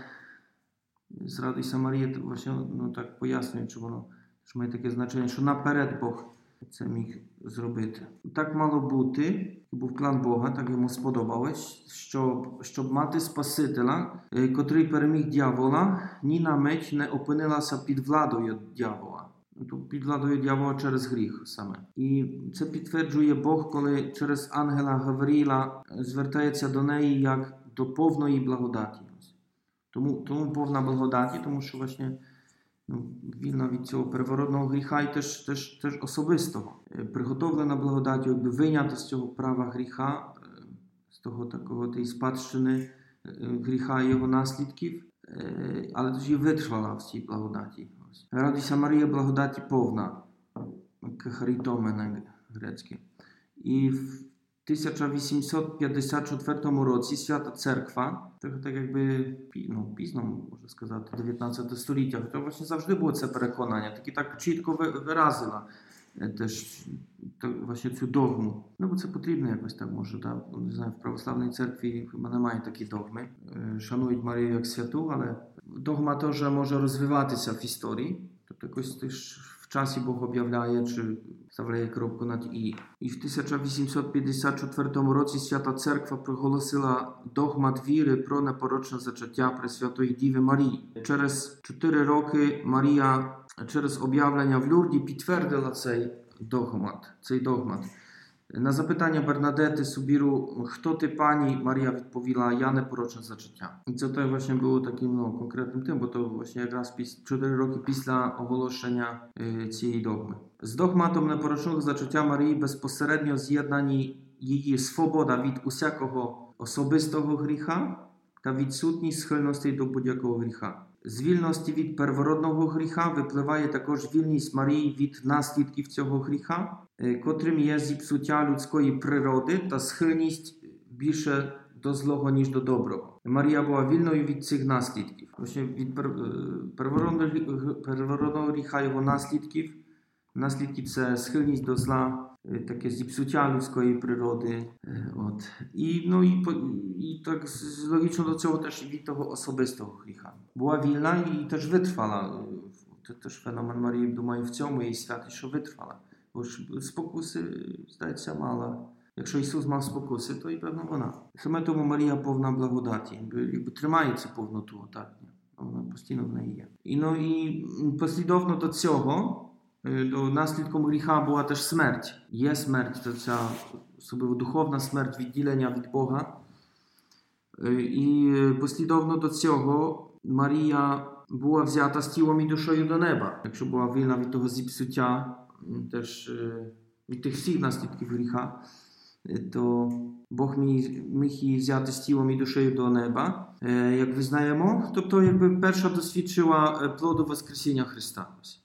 Speaker 1: з Радуйся Марія так пояснює, що має таке значення, що наперед Бог це міг зробити. Так мало бути, був план Бога, так йому сподобалось, щоб мати Спасителя, котрий переміг дьявола, ні на мить не опинилася під владою дьявола. Під владою дьявола через гріх саме. І це підтверджує Бог, коли через ангела Гавриїла звертається до неї як до повної благодаті. Тому повна благодаті, тому що właśnie вільна від цього первородного гріха і теж особистого. Приготовлена благодаттю, якби вийняти з цього права гріха, з того тієї спадщини гріха і його наслідків, але теж і витривала в цій благодаті. Радуйся Марія, благодаті повна, харитомене грецьке. І в 1854 році Свята Церква, так якби пізно, можна сказати, 19 століття, то власне завжди було це переконання, так чітко виразила теж właśnie цю догму. Бо це потрібно якось так, може, не знаю, в православній церкві chyba немає такі догми. Шанують Марію як святу, але догма теж може розвиватися в історії. Тобто якось теж в часі Бог об'являє, чи ставляє кропку над «і». І в 1854 році Свята Церква проголосила догмат віри про непорочне зачаття Пресвятої Діви Марії. Через 4 роки Марія через об'явлення в Люрді підтвердила цей догмат. На запитання Бернадети Субіру, хто ти, пані, Марія відповіла, я непорочне зачаття. І це właśnie було таким конкретним тим, бо то właśnie якраз 4 роки після оголошення цієї догми. З догматом непорочного зачаття Марії безпосередньо з'єднані її свобода від усякого особистого гріха та відсутність схильності до будь-якого гріха. З вільності від первородного гріха випливає також вільність Марії від наслідків цього гріха, котрим є зіпсуття людської природи та схильність більше до злого, ніж до доброго. Марія була вільною від цих наслідків. Від первородного гріха його наслідків. Наслідки – це схильність до зла, таке зіпсуття людської природи. І так логічно до цього теж від того особистого гріха. Була вільна і теж витривала. Це теж феномен Марії, думаю, в цьому її святість, що витривала. Бо ж спокуси, здається, мала. Якщо Ісус мав спокуси, то і певно вона. Саме тому Марія повна благодаті. Якби тримає цю повноту, так? Вона постійно в неї є. І послідовно до цього, наслідком гріха була теж смерть. Є смерть, то ця особливо духовна смерть, відділення від Бога. І послідовно до цього Марія була взята з тілом і душою до неба. Якщо була вільна від того зіпсуття, теж від тих всіх наслідків гріха, то Бог міг її взяти з тілом і душею до неба, як визнаємо. Тобто, якби перша досвідчила плоду Воскресіння Христа.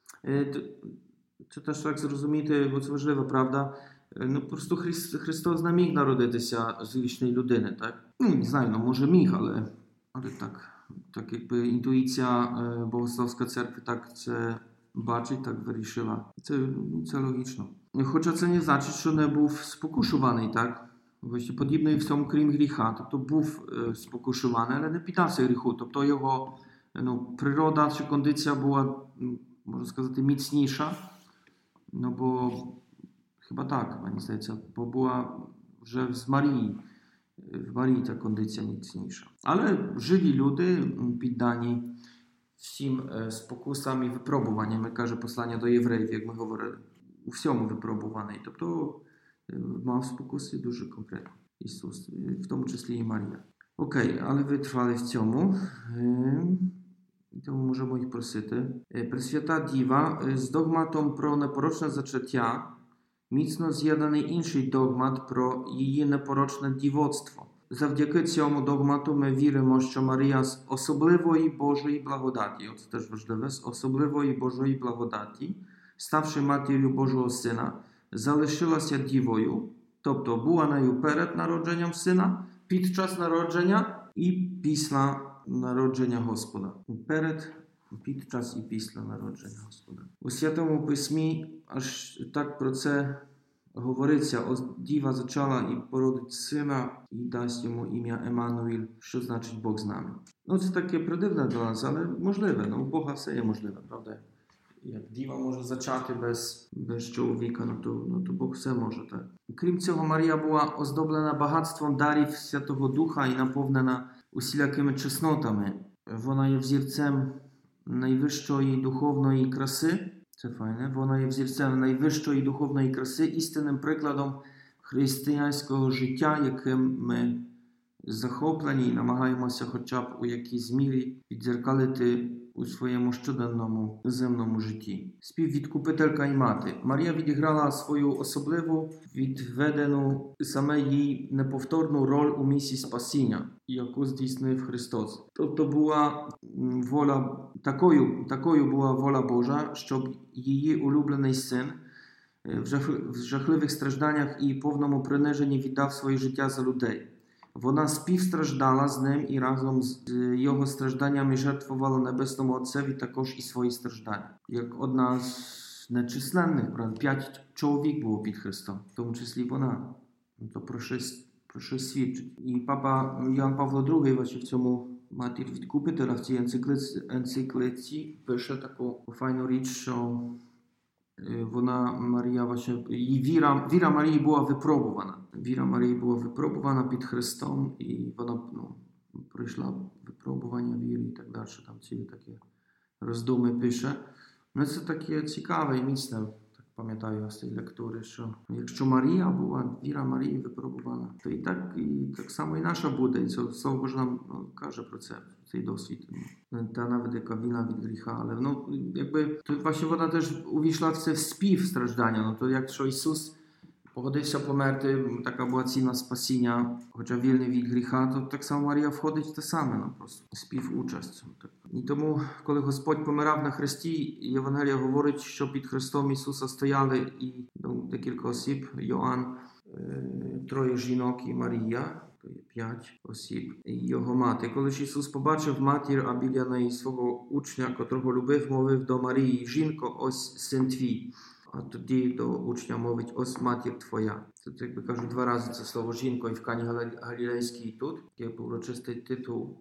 Speaker 1: Це теж так зрозуміти, бо це важливо, правда? Просто Христос не міг народитися з вічної людини, так? Не знаю, може міг, але так якби інтуїція Богословської церкви так це бачить, так вирішила. Це логічно. Хоча це не значить, що не був спокушуваний, так? Właśnie подібно і всьому, крім гріха. Тобто був спокушуваний, але не піддався гріху. Тобто його природа чи кондиція була, можна сказати, міцніша. Бо chyba так, мені здається, бо була вже в Марії ця кондиція міцніша. Але живі люди піддані всім спокусам і випробуванням, як каже послання до євреїв, як ми говорили. У всьому випробуваний. Тобто мав спокуси дуже конкретно Ісус, в тому числі і Марія. Окей, але витривали в цьому. Тому можемо їх просити. Пресвята Діва з догматом про непорочне зачаття міцно з'єднаний інший догмат про її непорочне дівоцтво. Завдяки цьому догмату ми віримо, що Марія з особливої Божої благодаті, це теж важливе, з особливої Божої благодаті, ставши матір'ю Божого Сина, залишилася дівою, тобто була нею перед народженням Сина, під час народження і після народження Господа. Під час і після народження Господа. У Святому Письмі аж так про це говориться. Діва зачала і породить сина, і дасть йому ім'я Еммануїл, що значить Бог з нами. Це таке придивне для нас, але можливе. У Бога все є можливе, правда? Як діва може зачати без чоловіка, то Бог все може, так. Крім цього, Марія була оздоблена багатством дарів Святого Духа і наповнена усілякими чеснотами. Вона є взірцем найвищої духовної краси. Це файне. Вона є взірцем найвищої духовної краси, істинним прикладом християнського життя, яким ми захоплені і намагаємося хоча б у якійсь мірі віддзеркалити у своєму щоденному земному житті. Співвідкупителька і мати. Марія відіграла свою особливу, відведену саме їй неповторну роль у місії спасіння, яку здійснив Христос. Тобто була воля, такою була воля Божа, щоб її улюблений син в жахливих стражданнях і повному приниженні віддав своє життя за людей. Вона співстраждала з ним і разом з його стражданнями жертвувала Небесному Отцеві також і свої страждання. Як одна з нечисленних, правда, 5 чоловік було під Христом, в тому числі вона. То про що свідчить. І папа Ян Павло II в цьому Матір Відкупителя в цій енциклиці пише таку файну річ, що вона, Марія, її віра Марії була випробувана. Віра Марії була випробувана під Христом, і вона пройшла випробування віри і так далі. Там ці такі роздуми пише. Це таке цікаве і міцне. Пам'ятаю з цієї лектури, що якщо Марія була, віра Марії випробувана, то і так само і наша буде. І це Слово Боже нам каже про це, цей досвід. Та навіть яка війна від гріха. Але тут właśnie вона теж увійшла в це спів страждання. То якщо Ісус погодився померти, така була ціна спасіння, хоча вільний від гріха, то так само Марія входить в те саме, просто співучасть. І тому, коли Господь помирав на хресті, Євангелія говорить, що під хрестом Ісуса стояли і декілька осіб, Йоанн, 3 жінок і Марія, то є 5 осіб, і його мати. Коли ж Ісус побачив матір, а біля неї свого учня, котрого любив, мовив до Марії: «Жінко, ось син твій». А тоді до учня мовить: «Ось матір твоя». Це, якби кажуть, 2 рази це слово «жінко» і в Кані Галілейській, і тут, як урочистий титул.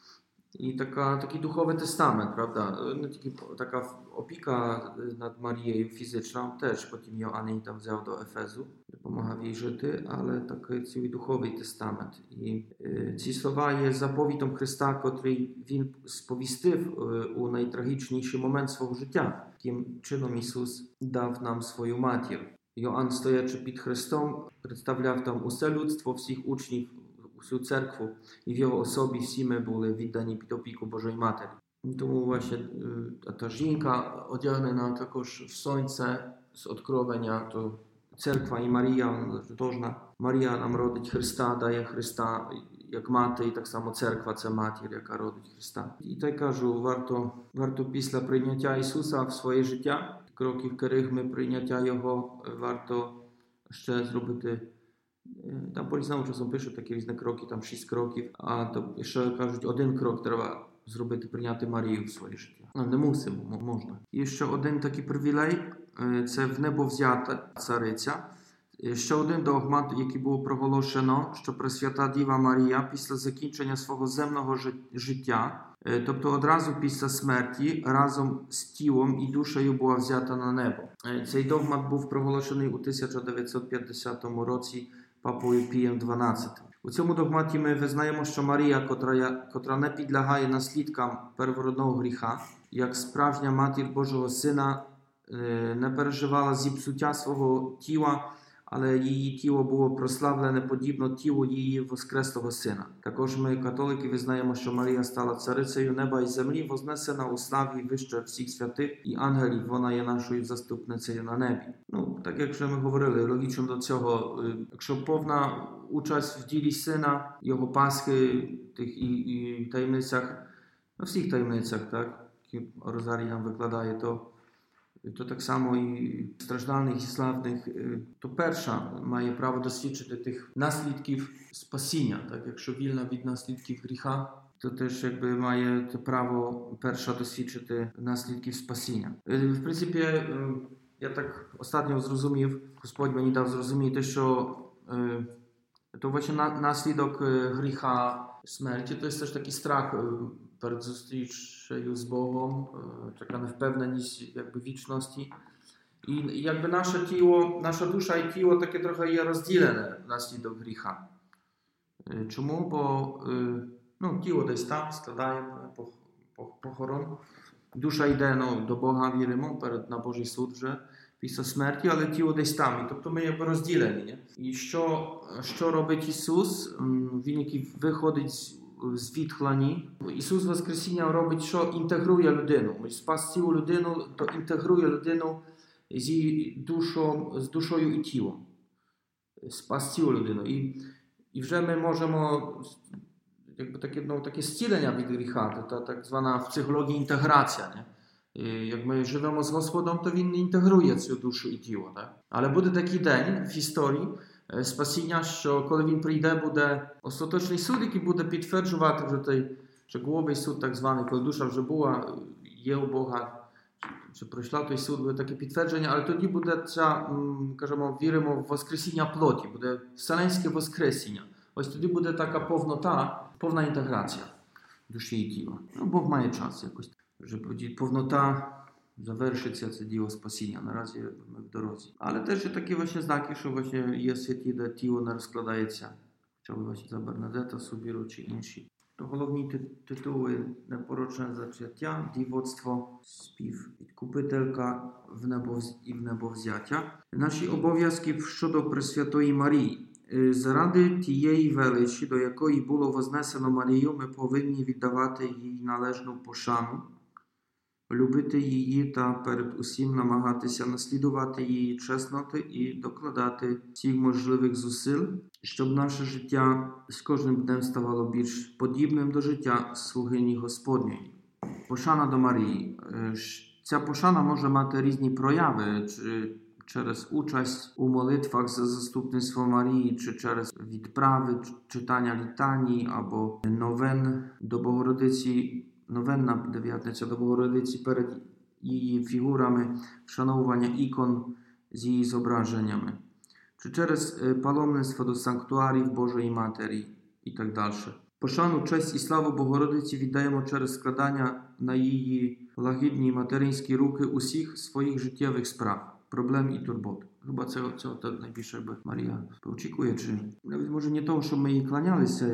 Speaker 1: І такий духовий тестамент, правда? Не тільки така опіка над Марією фізична, теж потім Йоанн її там взяв до Ефезу, допомагав їй жити, але такий цілий духовий тестамент. І ці слова є заповітом Христа, котрий він сповістив у найтрагічніший момент свого життя. Таким чином Ісус дав нам свою матір. Йоанн, стоячи під Христом, представляв там усе людство, всіх учнів, всю церкву, і в його особі всі ми були віддані під опіку Божої Матері. Тому właśnie та жінка одягнена також в сонце з Откровення, то церква і Марія, Марія нам родить Христа, дає Христа як мати, і так само церква – це матір, яка родить Христа. І так кажу, варто після прийняття Ісуса в своє життя, кроків керигми прийняття Його, варто ще зробити. Там по-різному часом пишуть такі різні кроки, там 6 кроків, а то ще кажуть, 1 крок треба зробити, прийняти Марію в своє життя. Не мусимо, можна. І ще один такий привілей, це в небо взята цариця. Ще один догмат, який було проголошено, що Пресвята Діва Марія після закінчення свого земного життя, тобто одразу після смерті, разом з тілом і душею була взята на небо. Цей догмат був проголошений у 1950 році Папою Пієм XII. У цьому догматі ми визнаємо, що Марія, котра не підлягає наслідкам первородного гріха, як справжня матір Божого Сина, не переживала зіпсуття свого тіла, але її тіло було прославлене подібно тілу її воскреслого Сина. Також ми, католики, визнаємо, що Марія стала царицею неба і землі, вознесена у славі вище всіх святих і ангелів. Вона є нашою заступницею на небі. Так як вже ми говорили, логічно до цього, якщо повна участь в ділі Сина, Його Пасхи і таємницях, на всіх таємницях, так, які Розарій нам викладає, то так само і страждальних, і славних, то перша має право досвідчити тих наслідків спасіння. Так? Якщо вільна від наслідків гріха, то теж якби має право перша досвідчити наслідків спасіння. В принципі, я так ostatnio зрозумів, Господь мені дав зрозуміти, що to właśnie naslідок гріха смерті, to jest też taki strach перед зустрічею з Богом, така невпевненість якби вічності. І якби наше тіло, наша душа і тіло таке трохи є розділене внаслідок гріха. Чому? Бо тіло десь там складаємо похорон. Душа йде до Бога, віримо, на Божий суд вже після смерті, але тіло десь там. І тобто ми якби розділені. Не? І що робить Ісус? Він, який виходить з відхлані. Ісус Воскресіння робить, що інтегрує людину. Спас цілу людину, то інтегрує людину з душою і тілом. Спас цілу людину. І вже ми можемо якби таке зцілення від гріха, та так звана в психології інтеграція. Не? Як ми живемо з Господом, то Він інтегрує цю душу і тіло. Так? Але буде такий день в історії спасіння, що коли він прийде, буде остаточний суд, який буде підтверджувати вже той szczegółowy суд, так званий, коли душа вже була, є у Бога, чи пройшла той суд, буде таке підтвердження, але тоді буде ця, кажемо, віримо в воскресіння плоті, буде вселенське воскресіння. Ось тоді буде така повнота, повна інтеграція душі і тіла. Ну, Бог має час якось, вже повнота завершиться це діло спасіння. Наразі ми в дорозі. Але теж є такі właśnie знаки, що właśnie є святі, де тіло не розкладається. Хоча б właśnie за Бернадета, Собіру чи інші. To головні tytuły Непорочне зачаття, Дівоцтво, Спів Відкупителька і Внебовзяття. Наші обов'язки щодо Пресвятої Марії. Заради тієї величі, до якої було вознесено Марію, ми повинні віддавати їй належну пошану, любити її та перед усім намагатися наслідувати її чесноти і докладати всіх можливих зусиль, щоб наше життя з кожним днем ставало більш подібним до життя слугині Господньої. Пошана до Марії. Ця пошана може мати різні прояви, чи через участь у молитвах за заступництво Марії, чи через відправи, читання літаній або новен до Богородиці, новенна дев'ятниця до Богородиці перед її фігурами, вшановування ікон з її зображеннями, чи через паломництво до санктуарів Божої Матері і так далі. Пошану, честь і славу Богородиці віддаємо через складання на її лагідні материнські руки усіх своїх життєвих справ, проблем і турбот. Chyba цього так найбільше би Марія очікує, чи навіть може не того, щоб ми їй кланялися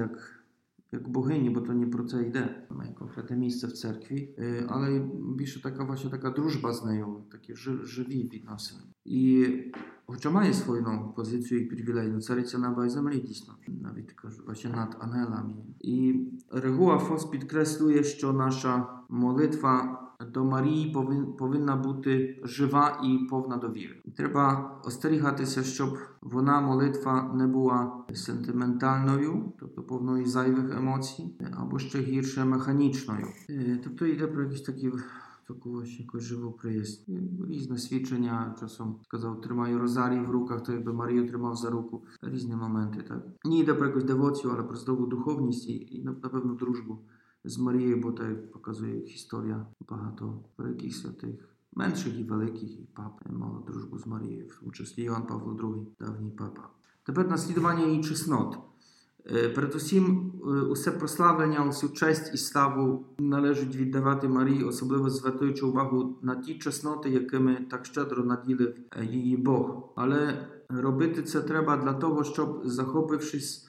Speaker 1: як богині, бо то не про це йде. Має конкретне місце в церкві, але більше така дружба з нею, такі живі відносини. І хоча має свою позицію і привілей, цариця неба і землі дійсно, навіть кажу, właśnie над ангелами. І Регула Фос підкреслює, що наша молитва до Марії повинна бути жива і повна довіри. Треба остерігатися, щоб вона, молитва, не була сентиментальною, тобто повною зайвих емоцій, або ще гірше механічною. Тобто йде про якісь такі таку właśnie jakąś żywą przyjaźń. Różne świadczenia, czasem сказав, тримаю розарій в руках, то якби Марію тримав за руку. Різні моменти, так. Не йде про якусь девоцію, але про здорову духовність і напевно, дружбу з Марією, бо так показує історія багато великих святих, менших і великих, і пап мали дружбу з Марією, в тому числі Іоанн Павло II, давній папа. Тепер наслідування її чеснот. Передусім, усе прославлення, усю честь і славу належить віддавати Марії, особливо звертаючи увагу на ті чесноти, якими так щедро наділив її Бог. Але робити це треба для того, щоб, захопившись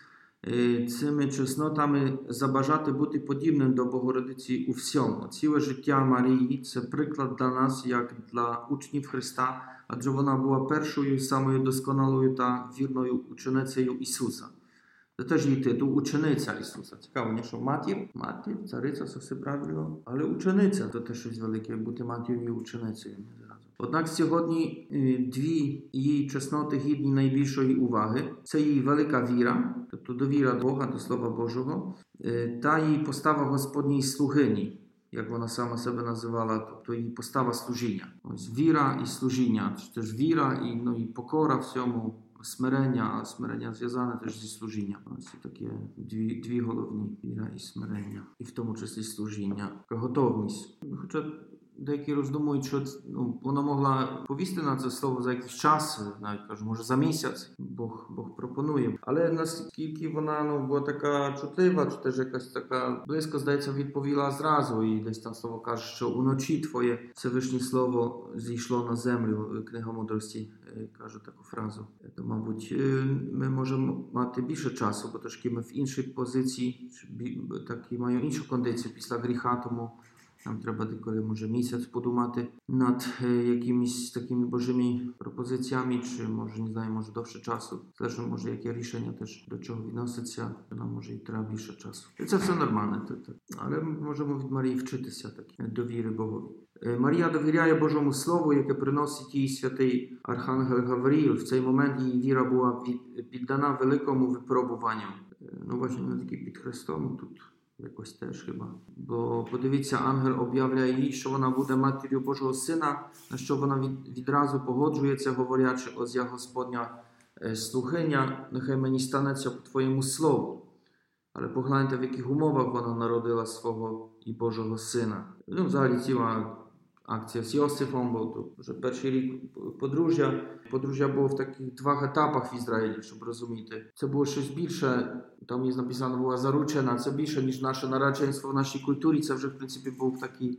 Speaker 1: цими чеснотами, забажати бути подібним до Богородиці у всьому. Ціле життя Марії – це приклад для нас, як для учнів Христа, адже вона була першою, самою досконалою та вірною ученицею Ісуса. Це теж її титул учениця Ісуса. Цікаво, не що матір, цариця, це все правильно, але учениця – це теж щось велике, бути матір'ю і ученицею. Однак сьогодні дві її чесноти гідні найбільшої уваги. Це її велика віра, тобто довіра до Бога, до Слова Божого, та її постава Господній слугині, як вона сама себе називала, тобто її постава служіння. Ось віра і служіння, це ж віра і покора всьому, смирення, а смирення зв'язане теж зі служінням. Ось такі дві головні – віра і смирення, і в тому числі служіння. Готовність. Хоча деякі роздумують, що вона могла повісти на це слово за якийсь час, навіть кажу, може за місяць, Бог пропонує. Але наскільки вона була така чутлива, чи теж якась така близько, здається, відповіла зразу, і десь там слово каже, що уночі твоє Всевишнє слово зійшло на землю, книга мудрості каже таку фразу. То, мабуть, ми можемо мати більше часу, бо трошки ми в іншій позиції, так і маю іншу кондицію після гріха, тому нам треба деколи, може, місяць подумати над якимись такими божими пропозиціями, чи, може, не знаю, може, довше часу. Залежно, може, яке рішення теж до чого відноситься, то нам, може, і треба більше часу. І це все нормально. Але ми можемо від Марії вчитися довіри Богові. Марія довіряє Божому Слову, яке приносить їй святий Архангел Гавриїл. В цей момент її віра була піддана великому випробуванню. Właśnie, такий під Христом тут якось теж хіба. Бо подивіться, ангел об'являє їй, що вона буде матір'ю Божого Сина, на що вона відразу погоджується, говорячи: «Ось я Господня слугиня, нехай мені станеться по Твоєму слову». Але погляньте, в яких умовах вона народила свого і Божого Сина. Ну, взагалі ціла акція з Йосифом, бо то вже перший рік подружжя. Подружжя було в таких двох етапах в Ізраїлі, щоб розуміти. Це було щось більше, там є написано, була заручена, це більше, ніж наше народженство в нашій культурі. Це вже, в принципі, був такий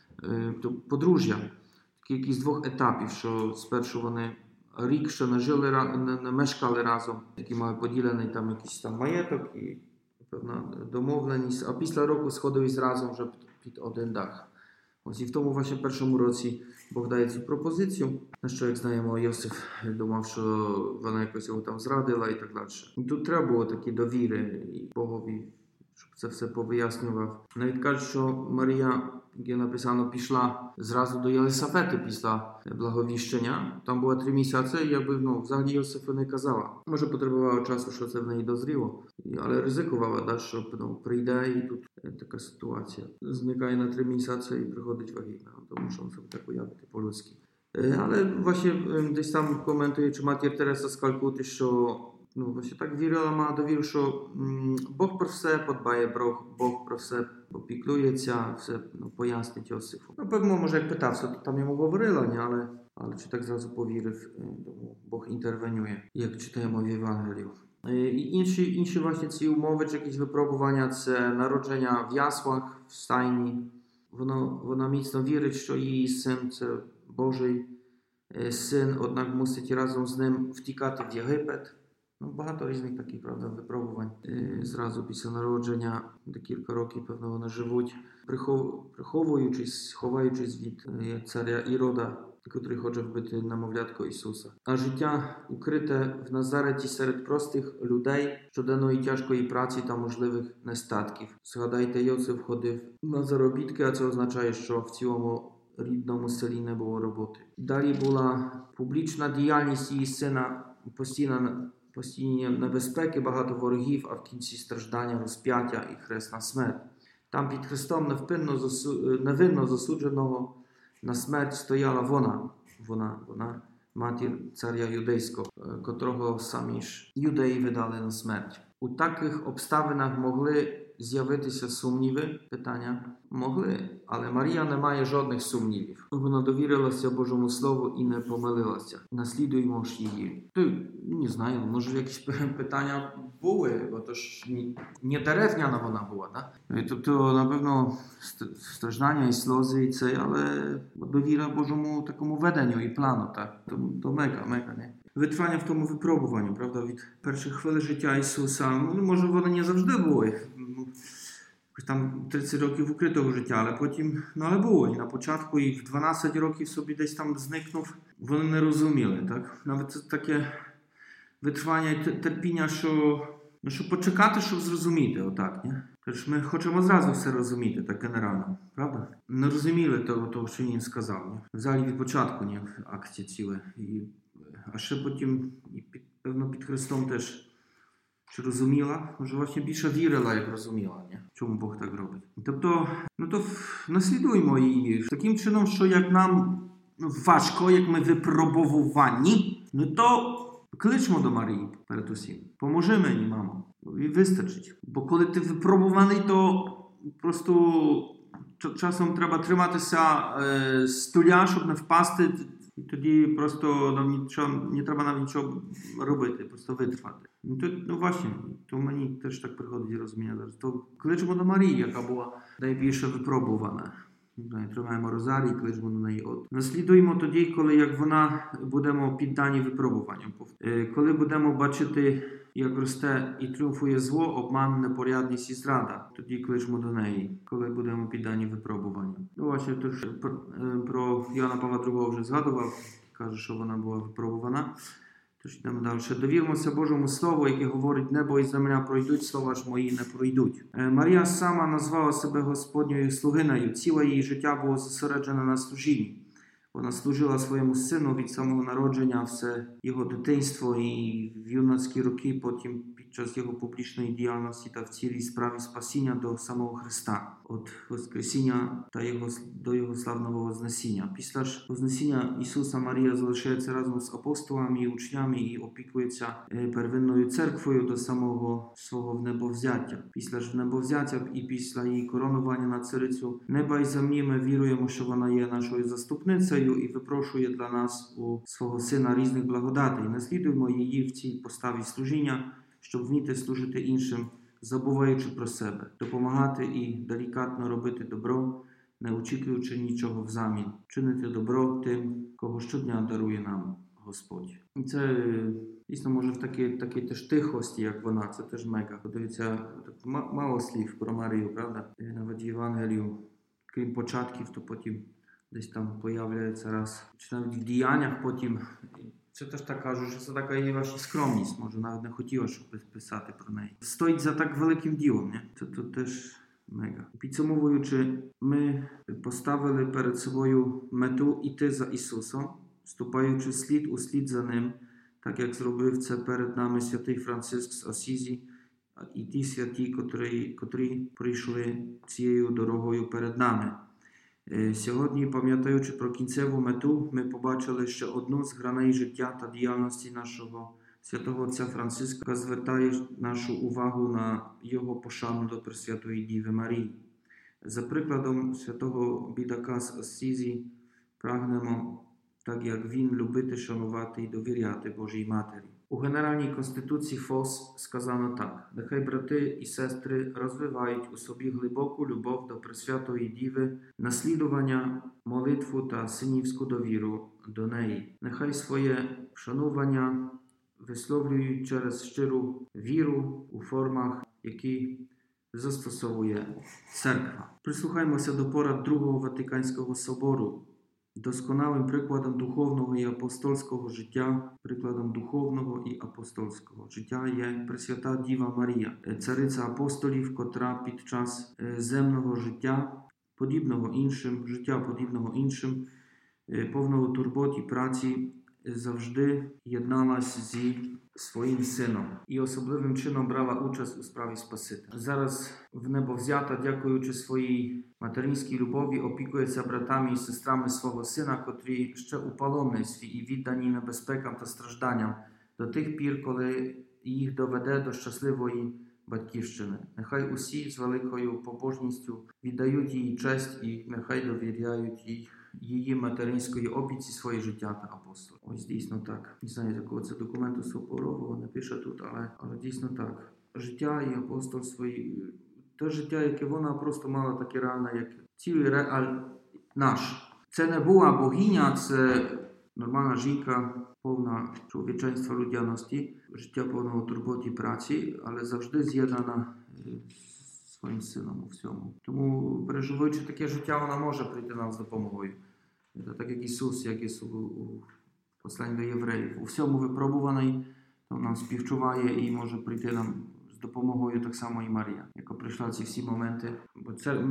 Speaker 1: подружжя. Такі якісь двох етапів, що спершу вони рік ще не жили, не мешкали разом, які мали поділений там якийсь там маєток і певна домовленість, а після року сходились разом вже під один дах. Ось і в тому właśnie першому році Бог дає цю пропозицію, на що, як знаємо, Йосиф думав, що вона якось його там зрадила і так далі. І тут треба було такі довіри і Богові, щоб це все повияснював. Навіть кажуть, що Марія, як є написано, пішла зразу до Єлисавети після благовіщення. Там було 3 місяці, і якби, взагалі Йосифу не казала. Може, потребувала часу, що це в неї дозріло, але ризикувала, що прийде і тут така ситуація. Зникає на 3 місяці і приходить вагітна, тому що sobie так уявити по-людськи. Але właśnie десь там коментуючи Матір Тереса з Калькути, що właśnie так вірила, мала довіру, що Бог про все подбає, Бог про все попіклується, все пояснить Йосифу. Певно, може, як питався, то там йому говорила, але чи так зразу повірив, тому Бог інтервенює, як читаємо в Євангелію. І інші właśnie ці умови, чи якісь випробування, це народження в яслах, в стайні. Вона міцно вірить, що її син – це Божий син, однак мусить разом з ним втікати в Єгипет. Багато різних таких, правда, випробувань. Зразу після народження, декілька років, певно, вони живуть, приховуючись, ховаючись від царя Ірода, котрий хоче вбити немовлятко Ісуса. А життя укрите в Назареті серед простих людей, щоденної тяжкої праці та можливих нестатків. Згадайте, Йосиф ходив на заробітки, а це означає, що в цілому рідному селі не було роботи. Далі була публічна діяльність її сина, постійні небезпеки, багато ворогів, а в кінці страждання, розп'яття і хресна смерть. Там під хрестом невинно засудженого на смерть стояла вона, матір царя юдейського, котрого самі ж юдеї видали на смерть. У таких обставинах могли з'явитися сумніви, питання? Могли, але Марія не має жодних сумнівів. Вона довірилася Божому Слову і не помилилася. Наслідуємо ж її. Не знаю, може якісь питання були, бо то ж не деревняна вона була, так? Тобто, напевно, страждання і сльози і це, але довіра Божому такому веденню і плану, так? То мега, не? Витривання в тому випробуванню, правда, від перших хвилин життя Ісуса. Може, вони не завжди були. Там 30 років укритого життя, але потім, але було. І на початку, і в 12 років собі десь там зникнув. Вони не розуміли, так? Навіть це таке витривання і терпіння, що почекати, щоб зрозуміти, отак, ні? Тож ми хочемо зразу все розуміти, так генерально, правда? Не розуміли того, що він сказав, ні? Взагалі від початку, ні, акції ціле. А ще потім, певно, під Христом теж, що розуміла, може, власне, більше вірила, як розуміла, ні? Чому Бог так робить. Тобто, то наслідуємо її таким чином, що як нам важко, як ми випробовувані, то кличмо до Марії перед усім. Поможи мені, мамо. І вистачить. Бо коли ти випробуваний, то просто часом треба триматися стуля, щоб не впасти. І тоді просто не треба навіть нічого робити, просто витривати. Власне, то мені теж так приходить розуміння зараз. То кличемо до Марії, яка була найбільше випробувана. Тримаємо розарій, кличемо до неї. Наслідуємо тоді, коли як вона будемо піддані випробуванням. Коли будемо бачити, як росте і тріумфує зло, обман, непорядність і зрада. Тоді кличемо до неї, коли будемо піддані випробуванням. Власне, про Йоанна Павла II вже згадував, каже, що вона була випробувана. Тож йдемо далі. Довірмося Божому Слову, яке говорить: небо і земля пройдуть, слова ж мої не пройдуть. Марія сама назвала себе Господньою слугинею. Ціле її життя було зосереджене на служінні. Вона служила своєму сину від самого народження, все його дитинство і в юнацькі роки, потім під під час його публічної діяльності та в цілій справі спасіння до самого Христа, від Воскресіння та до його славного Вознесіння. Після ж Вознесіння Ісуса Марія залишається разом з апостолами і учнями і опікується первинною церквою до самого свого внебовзяття. Після ж внебовзяття і після її коронування на царицю неба і землі ми віруємо, що вона є нашою заступницею і випрошує для нас у свого Сина різних благодатей. Наслідуємо її в цій поставі служіння, щоб вміти служити іншим, забуваючи про себе, допомагати і делікатно робити добро, не очікуючи нічого взамін, чинити добро тим, кого щодня дарує нам Господь. І це дійсно може в такій теж тихості, як вона, це теж мега. Подивіться, так мало слів про Марію, правда? Навіть в Євангелію, крім початків, то потім десь там появляється раз. Чи навіть в діяннях потім. Це теж так кажу, що це така є ваша скромність, може, навіть не хотіла, щоб писати про неї. Стоїть за так великим ділом, не? Це теж мега. Підсумовуючи, ми поставили перед собою мету іти за Ісусом, ступаючи слід у слід за Ним, так як зробив це перед нами святий Франциск з Осізі і ті святі, котрі прийшли цією дорогою перед нами. Сьогодні, пам'ятаючи про кінцеву мету, ми побачили ще одну з граней життя та діяльності нашого святого отця Франциска, яка звертає нашу увагу на його пошану до Пресвятої Діви Марії. За прикладом святого бідака з Осізі прагнемо, так як він, любити, шанувати і довіряти Божій Матері. У Генеральній Конституції ФОС сказано так: «Нехай брати і сестри розвивають у собі глибоку любов до Пресвятої Діви, наслідування, молитву та синівську довіру до неї. Нехай своє вшанування висловлюють через щиру віру у формах, які застосовує Церква». Прислухаємося до порад Другого Ватиканського собору. Досконалим прикладом духовного і апостольського життя, є Пресвята Діва Марія, цариця апостолів, котра під час земного життя, подібного іншим, повного турбот і праці, завжди єдналась зі своїм сином і особливим чином брала участь у справі Спасителя. Зараз в небо взята, дякуючи своїй материнській любові, опікується братами і сестрами свого сина, котрі ще у паломництві і віддані небезпекам та стражданням до тих пір, коли їх доведе до щасливої батьківщини. Нехай усі з великою побожністю віддають їй честь і нехай довіряють її материнської опіці своє життя та апостол. Ось дійсно так. Не знаю, такого це документу соборового не пише тут, але дійсно так. Життя і апостольство, те життя, яке вона просто мала таке реальне, як цілий реаль наш. Це не була богиня, це нормальна жінка, повна чоловіченства, людяності, життя повного турботі праці, але завжди з'єднана з своїм сином у всьому. Тому, переживаючи таке життя, вона може прийти нам з допомогою. Це так, як Ісус, у посланні до євреїв. У всьому випробуваний, то нам співчуває і може прийти нам з допомогою так само і Марія, яка прийшла ці всі моменти. Бо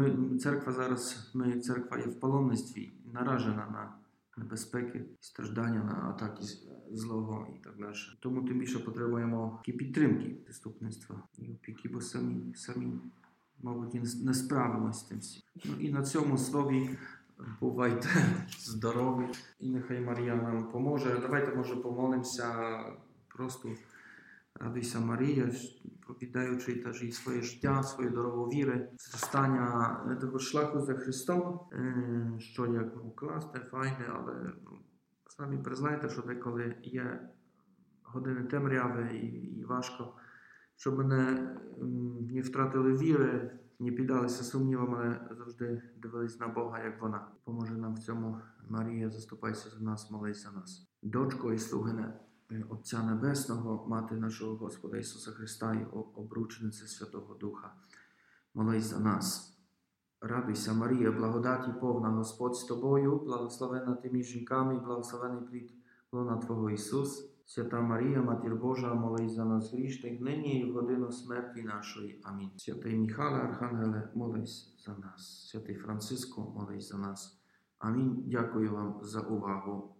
Speaker 1: церква є в паломництві, наражена на небезпеки, страждання, на атаки злого і так далі. Тому тим більше потребуємо підтримки заступництва і опіки, бо самі, мабуть, не справимося з тим всім. І на цьому слові бувайте здорові і нехай Марія нам поможе. Давайте, може, помолимося просто. Радуйся, Марія, віддаючи теж і своє життя, свою дорогу віри, зростання того шляху за Христом, що як класне, файне, але самі признайте, що деколи є години темряви і важко, щоб ми не втратили віри, не піддалися сумнівам, але завжди дивились на Бога, як вона. Поможе нам в цьому, Марія, заступайся за нас, молись за нас. Дочко і слугине Отця Небесного, Мати нашого Господа Ісуса Христа і обручениці Святого Духа, молись за нас. Радуйся, Марія, благодаті повна, Господь з тобою, благословена ти між жінками, і благословений плід лона Твого Ісус. Свята Марія, Матір Божа, молись за нас грішних, нині і в годину смерті нашої. Амінь. Святий Михайле, Архангеле, молись за нас. Святий Франциско, молись за нас. Амінь. Дякую вам за увагу.